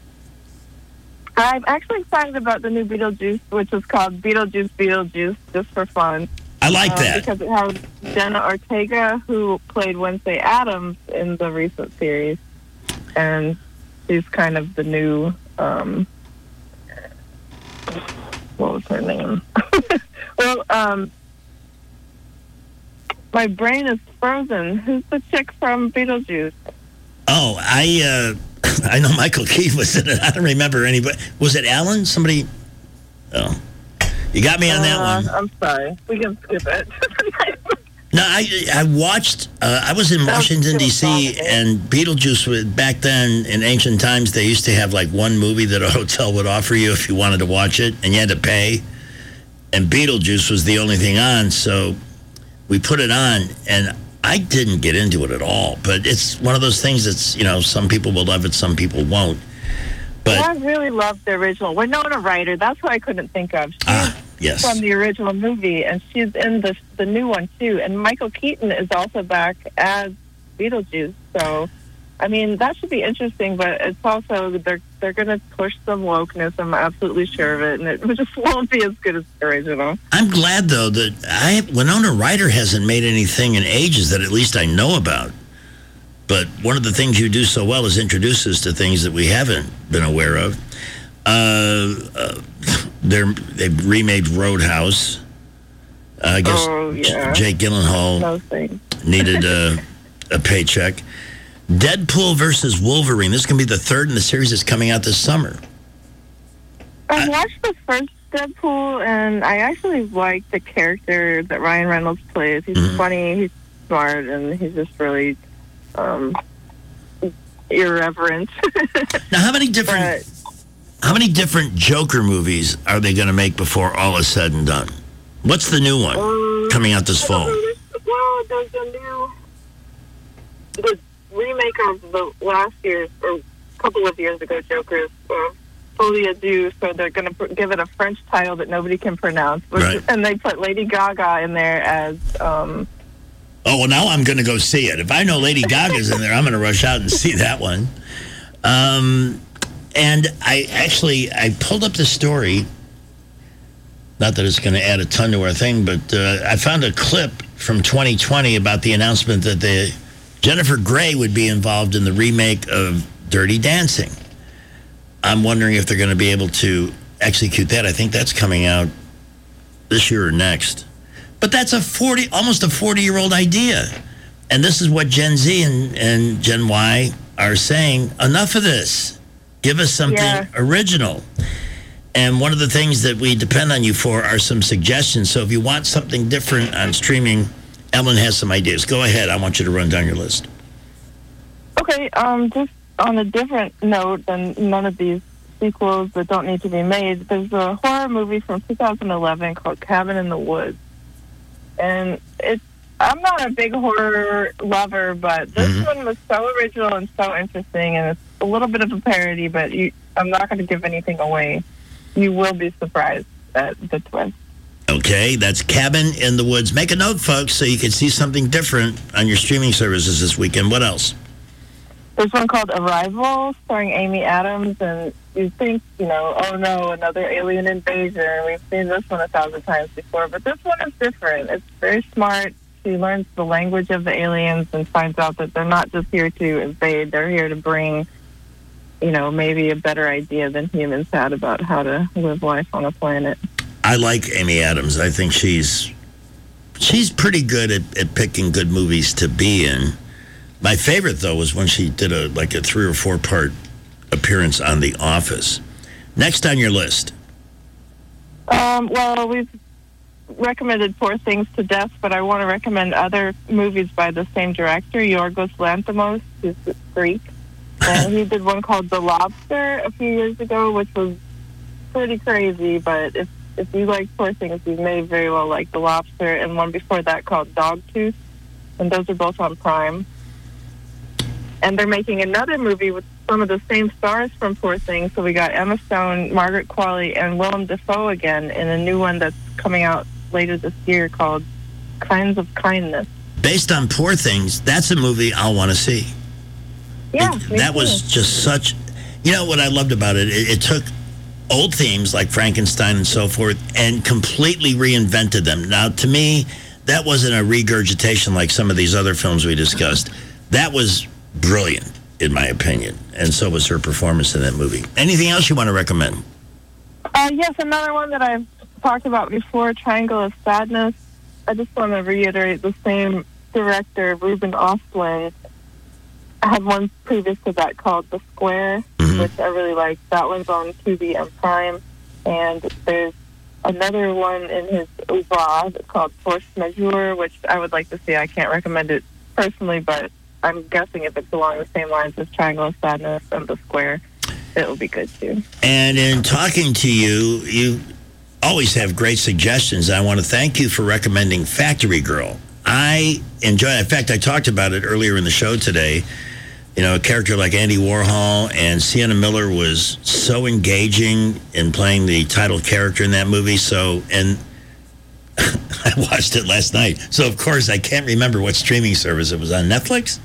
Speaker 19: I'm actually excited about the new Beetlejuice, which is called Beetlejuice Beetlejuice, just for fun.
Speaker 17: I like
Speaker 19: uh,
Speaker 17: that.
Speaker 19: Because it has Jenna Ortega, who played Wednesday Addams in the recent series. And she's kind of the new um, what was her name? well, um, my brain is frozen. Who's the chick from Beetlejuice?
Speaker 17: Oh, I uh, I know Michael Keaton was in it. I don't remember anybody. Was it Alan? Somebody? Oh, you got me on that
Speaker 19: Uh,
Speaker 17: one.
Speaker 19: I'm sorry. We can skip it.
Speaker 17: No, I I watched. Uh, I was in Washington D C and Beetlejuice was back then. In ancient times, they used to have like one movie that a hotel would offer you if you wanted to watch it, and you had to pay. And Beetlejuice was the only thing on, so we put it on, and I didn't get into it at all. But it's one of those things that's, you know, some people will love it, some people won't. But
Speaker 19: I really loved the original. Winona Ryder. That's who I couldn't think of. She's
Speaker 17: ah, yes,
Speaker 19: from the original movie, and she's in the the new one too. And Michael Keaton is also back as Beetlejuice. So, I mean, that should be interesting. But it's also they're they're going to push some wokeness. I'm absolutely sure of it, and it just won't be as good as the original.
Speaker 17: I'm glad though that I Winona Ryder hasn't made anything in ages that at least I know about. But one of the things you do so well is introduce us to things that we haven't been aware of. Uh, uh, they're, they've remade Roadhouse. Uh, I guess
Speaker 19: Oh, yeah.
Speaker 17: Jake Gyllenhaal
Speaker 19: Those things.
Speaker 17: needed a, a paycheck. Deadpool versus Wolverine. This is going to be the third in the series that's coming out this summer.
Speaker 19: I watched the first Deadpool, and I actually like the character that Ryan Reynolds plays. He's
Speaker 17: Mm-hmm.
Speaker 19: funny, he's smart, and he's just really um, irreverent.
Speaker 17: Now, how many different how many different Joker movies are they going to make before all is said and done? What's the new one
Speaker 19: Um,
Speaker 17: coming out this fall?
Speaker 19: Well, there's a new the remake of the last year's or a couple of years ago Joker's uh, Folie à Deux, so they're going to pr- give it a French title that nobody can pronounce, which,
Speaker 17: Right.
Speaker 19: and they put Lady Gaga in there as um,
Speaker 17: Oh, well, now I'm going to go see it. If I know Lady Gaga's in there, I'm going to rush out and see that one. Um, and I actually, I pulled up the story. Not that it's going to add a ton to our thing, but uh, I found a clip from twenty twenty about the announcement that the Jennifer Grey would be involved in the remake of Dirty Dancing. I'm wondering if they're going to be able to execute that. I think that's coming out this year or next. But that's a forty, almost a forty-year-old idea. And this is what Gen Z and, and Gen Y are saying. Enough of this. Give us something
Speaker 19: Yeah.
Speaker 17: original. And one of the things that we depend on you for are some suggestions. So if you want something different on streaming, Ellen has some ideas. Go ahead. I want you to run down your list.
Speaker 19: okay, um, just on a different note than none of these sequels that don't need to be made, there's a horror movie from two thousand eleven called Cabin in the Woods. And it's, I'm not a big horror lover, but this
Speaker 17: Mm-hmm.
Speaker 19: one was so original and so interesting, and it's a little bit of a parody, but you, I'm not going to give anything away. You will be surprised at the twist.
Speaker 17: Okay, that's Cabin in the Woods. Make a note, folks, so you can see something different on your streaming services this weekend. What else?
Speaker 19: There's one called Arrival, starring Amy Adams, and you think, you know, oh no, another alien invasion. We've seen this one a thousand times before, but this one is different. It's very smart. She learns the language of the aliens and finds out that they're not just here to invade, they're here to bring, you know, maybe a better idea than humans had about how to live life on a planet.
Speaker 17: I like Amy Adams. I think she's she's pretty good at, at picking good movies to be in. My favorite, though, was when she did a like a three or four part appearance on The Office. Next on your list.
Speaker 19: Um, well, we've recommended Poor Things to death, but I want to recommend other movies by the same director, Yorgos Lanthimos, who's Greek. And he did one called The Lobster a few years ago, which was pretty crazy, but if if you like Poor Things, you may very well like The Lobster, and one before that called Dogtooth, and those are both on Prime. And they're making another movie with some of the same stars from Poor Things, so we got Emma Stone, Margaret Qualley, and Willem Dafoe again in a new one that's coming out later this year called Kinds of Kindness.
Speaker 17: Based on Poor Things, that's a movie I'll want to see.
Speaker 19: Yeah,
Speaker 17: It-
Speaker 19: me
Speaker 17: that
Speaker 19: too.
Speaker 17: was just such. You know what I loved about it? It, it took old themes like Frankenstein and so forth and completely reinvented them. Now, to me, that wasn't a regurgitation like some of these other films we discussed. That was brilliant, in my opinion, and so was her performance in that movie. Anything else you want to recommend?
Speaker 19: Uh, yes, another one that I've talked about before, Triangle of Sadness. I just want to reiterate the same director, Ruben Östlund. I had one previous to that called The Square, mm-hmm. which I really liked. That one's on Tubi and Prime. And there's another one in his oeuvre called Force Majeure, which I would like to see. I can't recommend it personally, but I'm guessing if it's along the same lines as Triangle of Sadness and The Square, it will be good too.
Speaker 17: And in talking to you, you always have great suggestions. I want to thank you for recommending Factory Girl. I enjoy it. In fact, I talked about it earlier in the show today. You know, a character like Andy Warhol, and Sienna Miller was so engaging in playing the title character in that movie. So, and I watched it last night. So, of course, I can't remember what streaming service it was on. Netflix?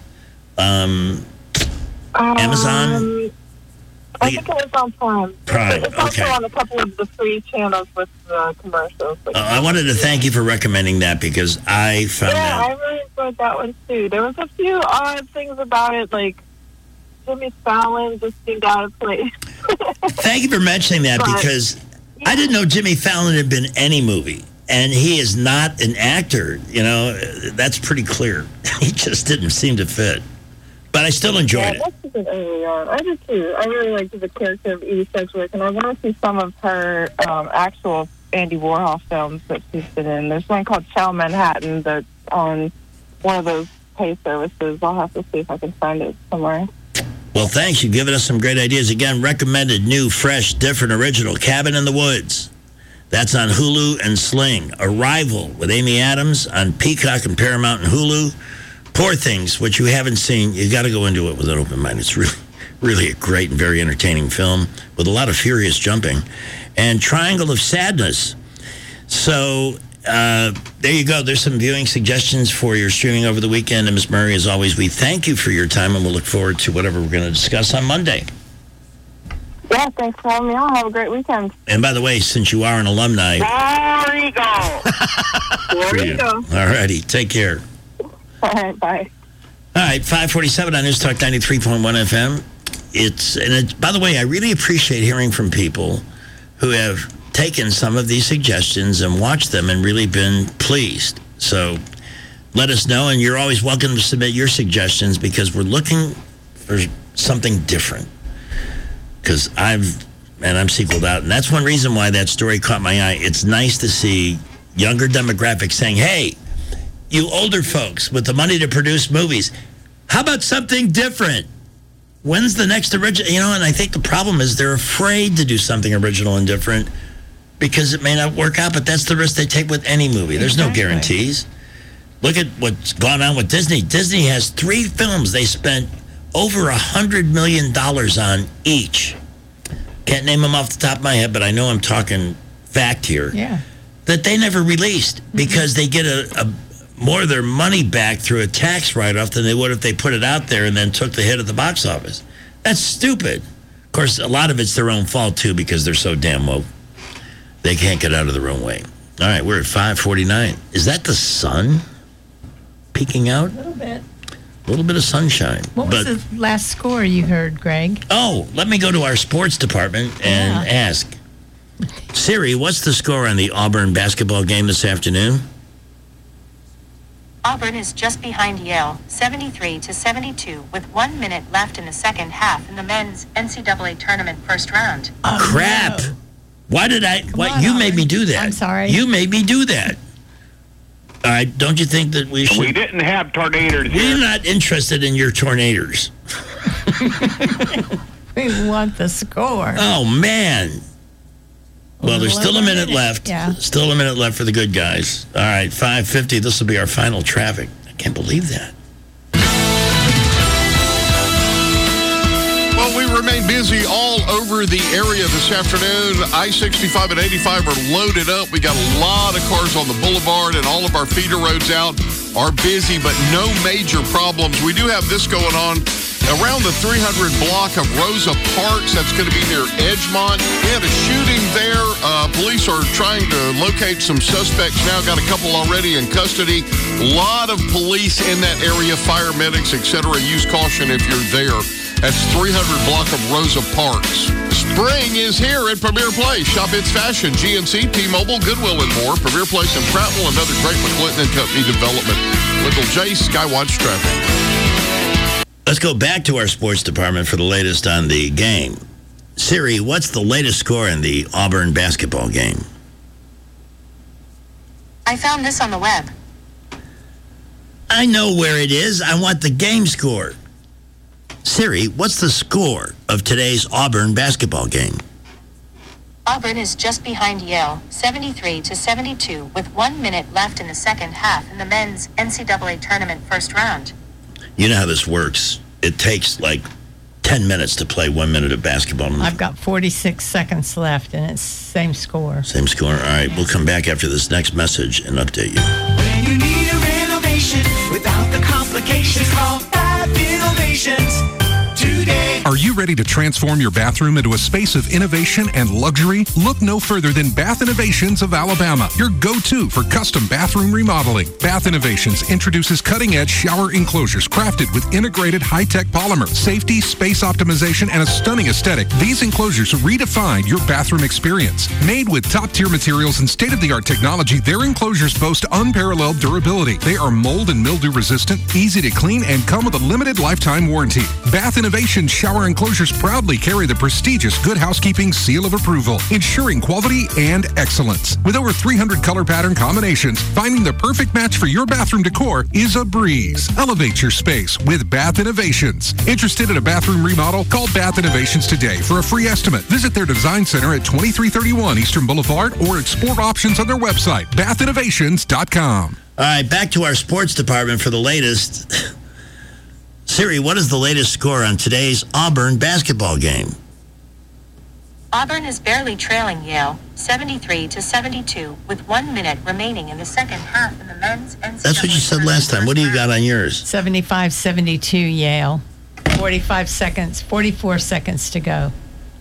Speaker 17: Um,
Speaker 19: um,
Speaker 17: Amazon?
Speaker 19: I think it was on Prime.
Speaker 17: Prime,
Speaker 19: It's also
Speaker 17: okay.
Speaker 19: on a couple of the free channels with the commercials.
Speaker 17: Uh, I wanted to thank you for recommending that because I found
Speaker 19: Yeah,
Speaker 17: that.
Speaker 19: I really enjoyed that one too. There was a few odd things about it, like Jimmy Fallon just seemed out of place.
Speaker 17: Thank you for mentioning that
Speaker 19: But-
Speaker 17: because I didn't know Jimmy Fallon had been in any movie. And he is not an actor, you know. That's pretty clear. He just didn't seem to fit. But I still enjoyed
Speaker 19: yeah,
Speaker 17: it.
Speaker 19: That's just early on. I did too. I really liked the character of Edie Sedgwick, and I want to see some of her um, actual Andy Warhol films that she's been in. There's one called Chow Manhattan that's on one of those pay services. I'll have to see if I can find it somewhere.
Speaker 17: Well, thanks. You've given us some great ideas. Again, recommended new, fresh, different, original Cabin in the Woods. That's on Hulu and Sling. Arrival with Amy Adams on Peacock and Paramount and Hulu. Poor Things, which you haven't seen, you got to go into it with an open mind. It's really, really a great and very entertaining film with a lot of furious jumping. And Triangle of Sadness. So uh, there you go. There's some viewing suggestions for your streaming over the weekend. And Miz Murray, as always, we thank you for your time, and we'll look forward to whatever we're going to discuss on Monday.
Speaker 19: Yeah, thanks for having me on. Have a great weekend.
Speaker 17: And by the way, since you are an alumni,
Speaker 19: There you go.
Speaker 17: for
Speaker 19: There
Speaker 17: you.
Speaker 19: you go.
Speaker 17: All righty. Take care.
Speaker 19: All right, bye.
Speaker 17: All right, five forty-seven on News Talk ninety-three point one F M. It's, and it's, by the way, I really appreciate hearing from people who have taken some of these suggestions and watched them and really been pleased. So let us know, and you're always welcome to submit your suggestions because we're looking for something different. Because I've, and I'm sequeled out, and that's one reason why that story caught my eye. It's nice to see younger demographics saying, hey, you older folks with the money to produce movies, how about something different? When's the next original? You know, and I think the problem is they're afraid to do something original and different because it may not work out, but that's the risk they take with any movie. There's no
Speaker 13: Exactly.
Speaker 17: guarantees. Look at what's gone on with Disney. Disney has three films they spent over a hundred million dollars on each. Can't name them off the top of my head, but I know I'm talking fact here.
Speaker 13: Yeah.
Speaker 17: That they never released because they get a, a more of their money back through a tax write-off than they would if they put it out there and then took the hit at the box office. That's stupid. Of course, a lot of it's their own fault, too, because they're so damn woke. They can't get out of their own way. All right, we're at five forty-nine. Is that the sun peeking out?
Speaker 13: A little bit.
Speaker 17: A little bit of sunshine.
Speaker 13: What
Speaker 17: but,
Speaker 13: was the last score you heard, Greg?
Speaker 17: Oh, let me go to our sports department and
Speaker 13: Yeah.
Speaker 17: ask. Siri, what's the score on the Auburn basketball game this afternoon?
Speaker 23: Auburn is just behind Yale, seventy-three to seventy-two, with one minute left in the second half in the men's N C double A tournament first round.
Speaker 17: Crap. Why did I? Why,
Speaker 23: on,
Speaker 17: you made me do that.
Speaker 23: I'm sorry.
Speaker 17: You made me do that. All right, don't you think that we should?
Speaker 2: We didn't have tornadoes
Speaker 17: We're not interested in your tornadoes.
Speaker 13: We want the score.
Speaker 17: Oh, man. Well, there's still a minute
Speaker 13: minutes,
Speaker 17: left.
Speaker 13: yeah.
Speaker 17: Still a minute left for the good guys. All right, five fifty. This will be our final traffic. I can't believe that.
Speaker 24: Well, we remain busy all over the area this afternoon. I sixty-five and eighty-five are loaded up. We got a lot of cars on the boulevard, and all of our feeder roads out are busy, but no major problems. We do have this going on around the three hundred block of Rosa Parks. That's going to be near Edgemont. We had a shooting there. Uh, police are trying to locate some suspects now. Got a couple already in custody. A lot of police in that area, fire medics, et cetera. Use caution if you're there. That's three hundred block of Rosa Parks. Spring is here at Premier Place. Shop It's Fashion, G N C, T-Mobile, Goodwill, and more. Premier Place in Prattville, another great McClinton and Company development. Little J, Skywatch Traffic.
Speaker 17: Let's go back to our sports department for the latest on the game. Siri, what's the latest score in the Auburn basketball game?
Speaker 23: I found this on the web.
Speaker 17: I know where it is. I want the game score. Siri, what's the score of today's Auburn basketball game?
Speaker 23: Auburn is just behind Yale, seventy-three to seventy-two, with one minute left in the second half in the men's N C double A tournament first round.
Speaker 17: You know how this works. It takes like ten minutes to play one minute of basketball.
Speaker 13: I've got forty-six seconds left, and it's same score.
Speaker 17: Same score. All right, we'll come back after this next message and update you.
Speaker 11: When you need a renovation without the complications, call Bath Innovations today.
Speaker 4: Are you ready to transform your bathroom into a space of innovation and luxury? Look no further than Bath Innovations of Alabama, your go-to for custom bathroom remodeling. Bath Innovations introduces cutting-edge shower enclosures crafted with integrated high-tech polymer, safety, space optimization, and a stunning aesthetic. These enclosures redefine your bathroom experience. Made with top-tier materials and state-of-the-art technology, their enclosures boast unparalleled durability. They are mold and mildew resistant, easy to clean, and come with a limited lifetime warranty. Bath Innovations shower enclosures proudly carry the prestigious Good Housekeeping seal of approval, ensuring quality and excellence. With over three hundred color pattern combinations, finding the perfect match for your bathroom decor is a breeze. Elevate your space with Bath Innovations. Interested in a bathroom remodel? Call Bath Innovations today for a free estimate. Visit their design center at twenty-three thirty-one Eastern Boulevard or explore options on their website, bath innovations dot com.
Speaker 17: All right, back to our sports department for the latest. Siri, what is the latest score on today's Auburn basketball game?
Speaker 23: Auburn is barely trailing Yale, seventy-three to seventy-two, with one minute remaining in the second half in the men's N C double A.
Speaker 17: That's what you said last time. What do you got on yours?
Speaker 13: seventy-five seventy-two Yale. forty-five seconds, forty-four seconds to go.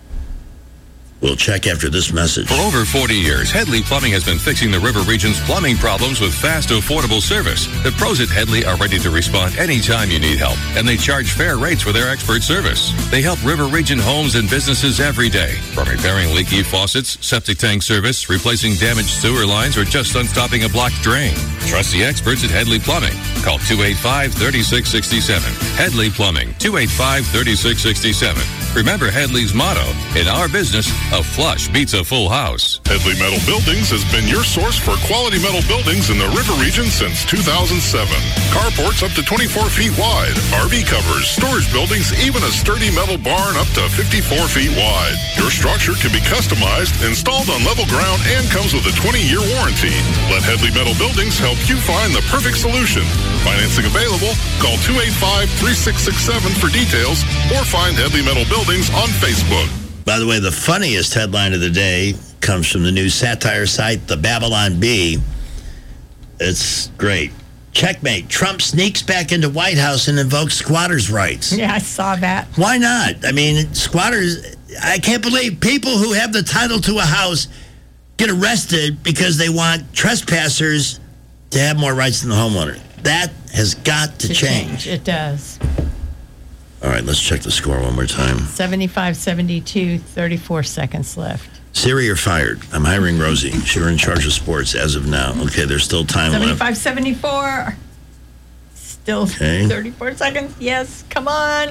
Speaker 17: We'll check after this message.
Speaker 2: For over forty years, Headley Plumbing has been fixing the River Region's plumbing problems with fast, affordable service. The pros at Headley are ready to respond anytime you need help, and they charge fair rates for their expert service. They help River Region homes and businesses every day, from repairing leaky faucets, septic tank service, replacing damaged sewer lines, or just unstopping a blocked drain. Trust the experts at Headley Plumbing. Call two eight five, three six six seven. Headley Plumbing, two eight five, three six six seven. Remember Headley's motto, in our business, a flush beats a full house.
Speaker 15: Headley Metal Buildings has been your source for quality metal buildings in the River Region since two thousand seven. Carports up to twenty-four feet wide, R V covers, storage buildings, even a sturdy metal barn up to fifty-four feet wide. Your structure can be customized, installed on level ground, and comes with a twenty-year warranty. Let Headley Metal Buildings help you find the perfect solution. Financing available. Call two eight five, three six six seven for details or find Headley Metal Buildings on Facebook.
Speaker 17: By the way, the funniest headline of the day comes from the new satire site, The Babylon Bee. It's great. Checkmate. Trump sneaks back into White House and invokes squatters' rights.
Speaker 13: Yeah, I saw that.
Speaker 17: Why not? I mean, squatters, I can't believe people who have the title to a house get arrested because they want trespassers to have more rights than the homeowner. That has got to,
Speaker 13: To
Speaker 17: change.
Speaker 13: change. It does.
Speaker 17: All right, let's check the score one more time.
Speaker 13: seventy-five seventy-two, thirty-four seconds left.
Speaker 17: Siri, you're fired. I'm hiring Rosie. She's in charge of sports as of now. Okay, there's still time left.
Speaker 13: seventy-five seventy-four. Still
Speaker 17: Okay.
Speaker 13: thirty-four seconds. Yes, come on.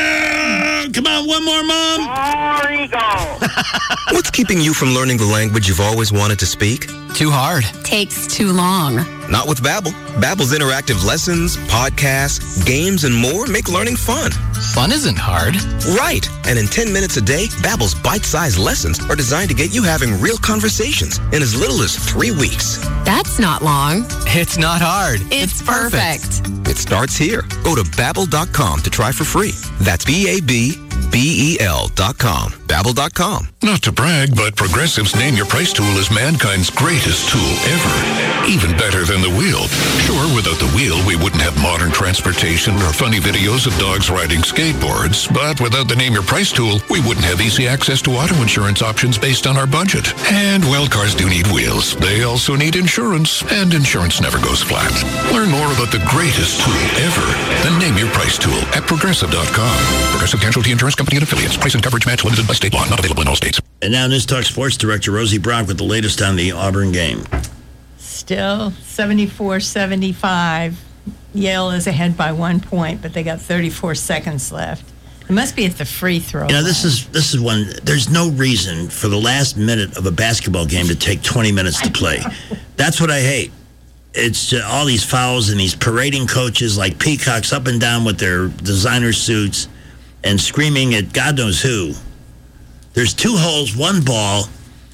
Speaker 17: Ah, come on, one more, Mom.
Speaker 6: There you go. What's keeping you from learning the language you've always wanted to speak? Too hard.
Speaker 7: Takes too long.
Speaker 6: Not with Babbel. Babbel's interactive lessons, podcasts, games, and more make learning fun. Fun isn't hard. Right. And in ten minutes a day, Babbel's bite-sized lessons are designed to get you having real conversations in as little as three weeks.
Speaker 7: That's not long.
Speaker 6: It's not hard.
Speaker 7: It's, perfect.
Speaker 6: It starts here. Go to Babbel dot com to try for free. That's B A B B E L dot com. Babbel dot com.
Speaker 8: Not to brag, but Progressive's Name Your Price tool is mankind's greatest tool ever. Even better than the wheel. Sure, without the wheel, we wouldn't have modern transportation or funny videos of dogs riding skateboards. But without the Name Your Price tool, we wouldn't have easy access to auto insurance options based on our budget. And, well, cars do need wheels. They also need insurance, and insurance never goes flat. Learn more about the greatest tool ever, the Name Your Price tool at Progressive dot com. Progressive Casualty Insurance Company and Affiliates. Price and coverage match limited by state law. Not available in all states.
Speaker 17: And now News Talk Sports Director Rosie Brock with the latest on the Auburn game.
Speaker 13: Still seventy-four seventy-five. Yale is ahead by one point, but they got thirty-four seconds left. It must be at the free throw.
Speaker 17: You know, this is this is one. There's no reason for the last minute of a basketball game to take twenty minutes to play. That's what I hate. It's uh, all these fouls and these parading coaches like peacocks up and down with their designer suits and screaming at God knows who. There's two holes, one ball.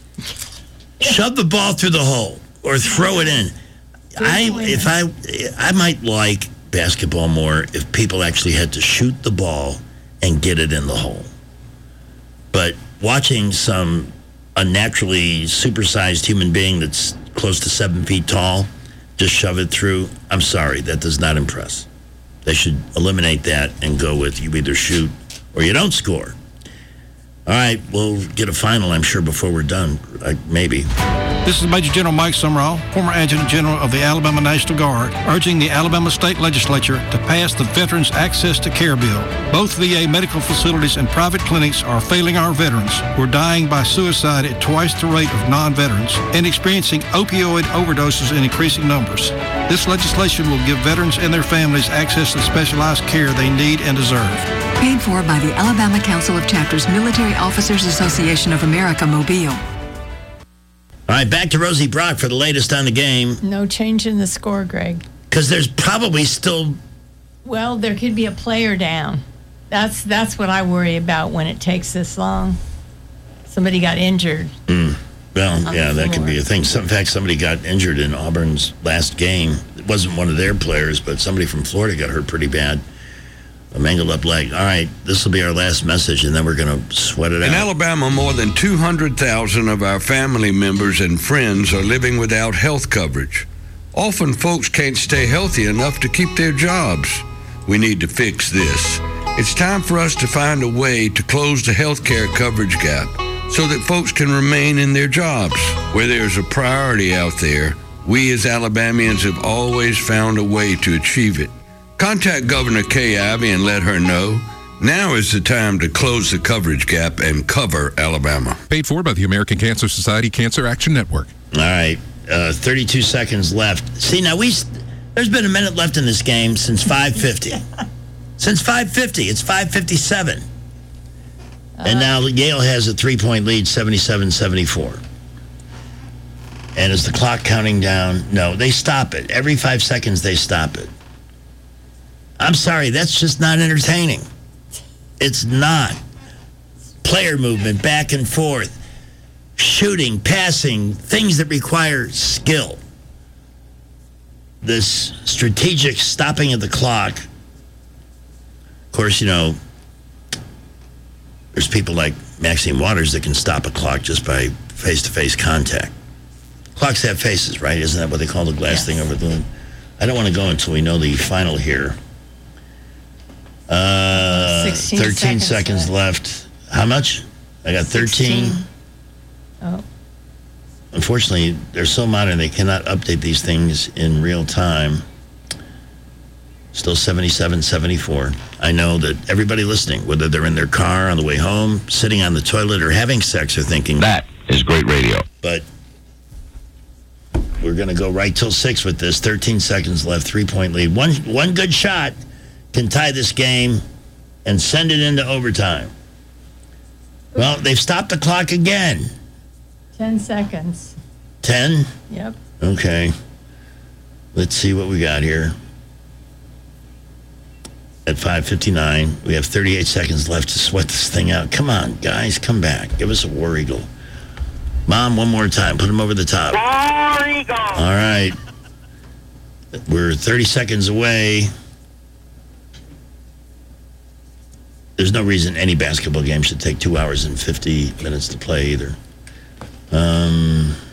Speaker 17: Shove the ball through the hole or throw it in. I if I I might like basketball more if people actually had to shoot the ball and get it in the hole. But watching some unnaturally supersized human being that's close to seven feet tall just shove it through, I'm sorry, that does not impress. They should eliminate that and go with you either shoot or you don't score. All right, we'll get a final, I'm sure, before we're done. Uh, maybe.
Speaker 9: This is Major General Mike Summerall, former Adjutant General of the Alabama National Guard, urging the Alabama State Legislature to pass the Veterans Access to Care Bill. Both V A medical facilities and private clinics are failing our veterans, who are dying by suicide at twice the rate of non-veterans and experiencing opioid overdoses in increasing numbers. This legislation will give veterans and their families access to specialized care they need and deserve.
Speaker 12: Paid for by the Alabama Council of Chapters Military Officers Association of America, Mobile.
Speaker 17: All right, back to Rosie Brock for the latest on the game.
Speaker 13: No change in the score, Greg.
Speaker 17: Because there's probably still...
Speaker 13: Well, there could be a player down. That's that's what I worry about when it takes this long. Somebody got injured.
Speaker 17: Mm. Well, yeah, that could be a thing. Some, in fact, somebody got injured in Auburn's last game. It wasn't one of their players, but somebody from Florida got hurt pretty bad. A mangled up leg. All right, this will be our last message, and then we're going to sweat it out.
Speaker 22: In Alabama, more than two hundred thousand of our family members and friends are living without health coverage. Often, folks can't stay healthy enough to keep their jobs. We need to fix this. It's time for us to find a way to close the health care coverage gap so that folks can remain in their jobs. Where there's a priority out there, we as Alabamians have always found a way to achieve it. Contact Governor Kay Ivey and let her know. Now is the time to close the coverage gap and cover Alabama.
Speaker 4: Paid for by the American Cancer Society Cancer Action Network.
Speaker 17: All right, uh, thirty-two seconds left. See, now we there's been a minute left in this game since five fifty. Since five fifty, it's five fifty-seven. Uh, and now Yale has a three-point lead, seventy-seven seventy-four. And is the clock counting down? No, they stop it. Every five seconds, they stop it. I'm sorry, that's just not entertaining. It's not. Player movement, back and forth, shooting, passing, things that require skill. This strategic stopping of the clock. Of course, you know, there's people like Maxine Waters that can stop a clock just by face-to-face contact. Clocks have faces, right? Isn't that what they call the glass yes. thing over the... I don't want to go until we know the final here. Uh, thirteen seconds, seconds left. left. How much? I got thirteen. sixteen. Oh. Unfortunately, they're so modern they cannot update these things in real time. Still seventy-seven seventy-four. I know that everybody listening, whether they're in their car on the way home, sitting on the toilet, or having sex, are thinking,
Speaker 25: that is great radio.
Speaker 17: But we're going to go right till six with this. thirteen seconds left, three-point lead. One one good shot can tie this game and send it into overtime. Well, they've stopped the clock again.
Speaker 13: Ten seconds.
Speaker 17: Ten?
Speaker 13: Yep.
Speaker 17: Okay. Let's see what we got here. At five fifty-nine, we have thirty-eight seconds left to sweat this thing out. Come on, guys, come back. Give us a War Eagle. Mom, one more time. Put him over the top.
Speaker 26: War Eagle.
Speaker 17: All right. We're thirty seconds away. there's no reason any basketball game should take two hours and fifty minutes to play either. Um,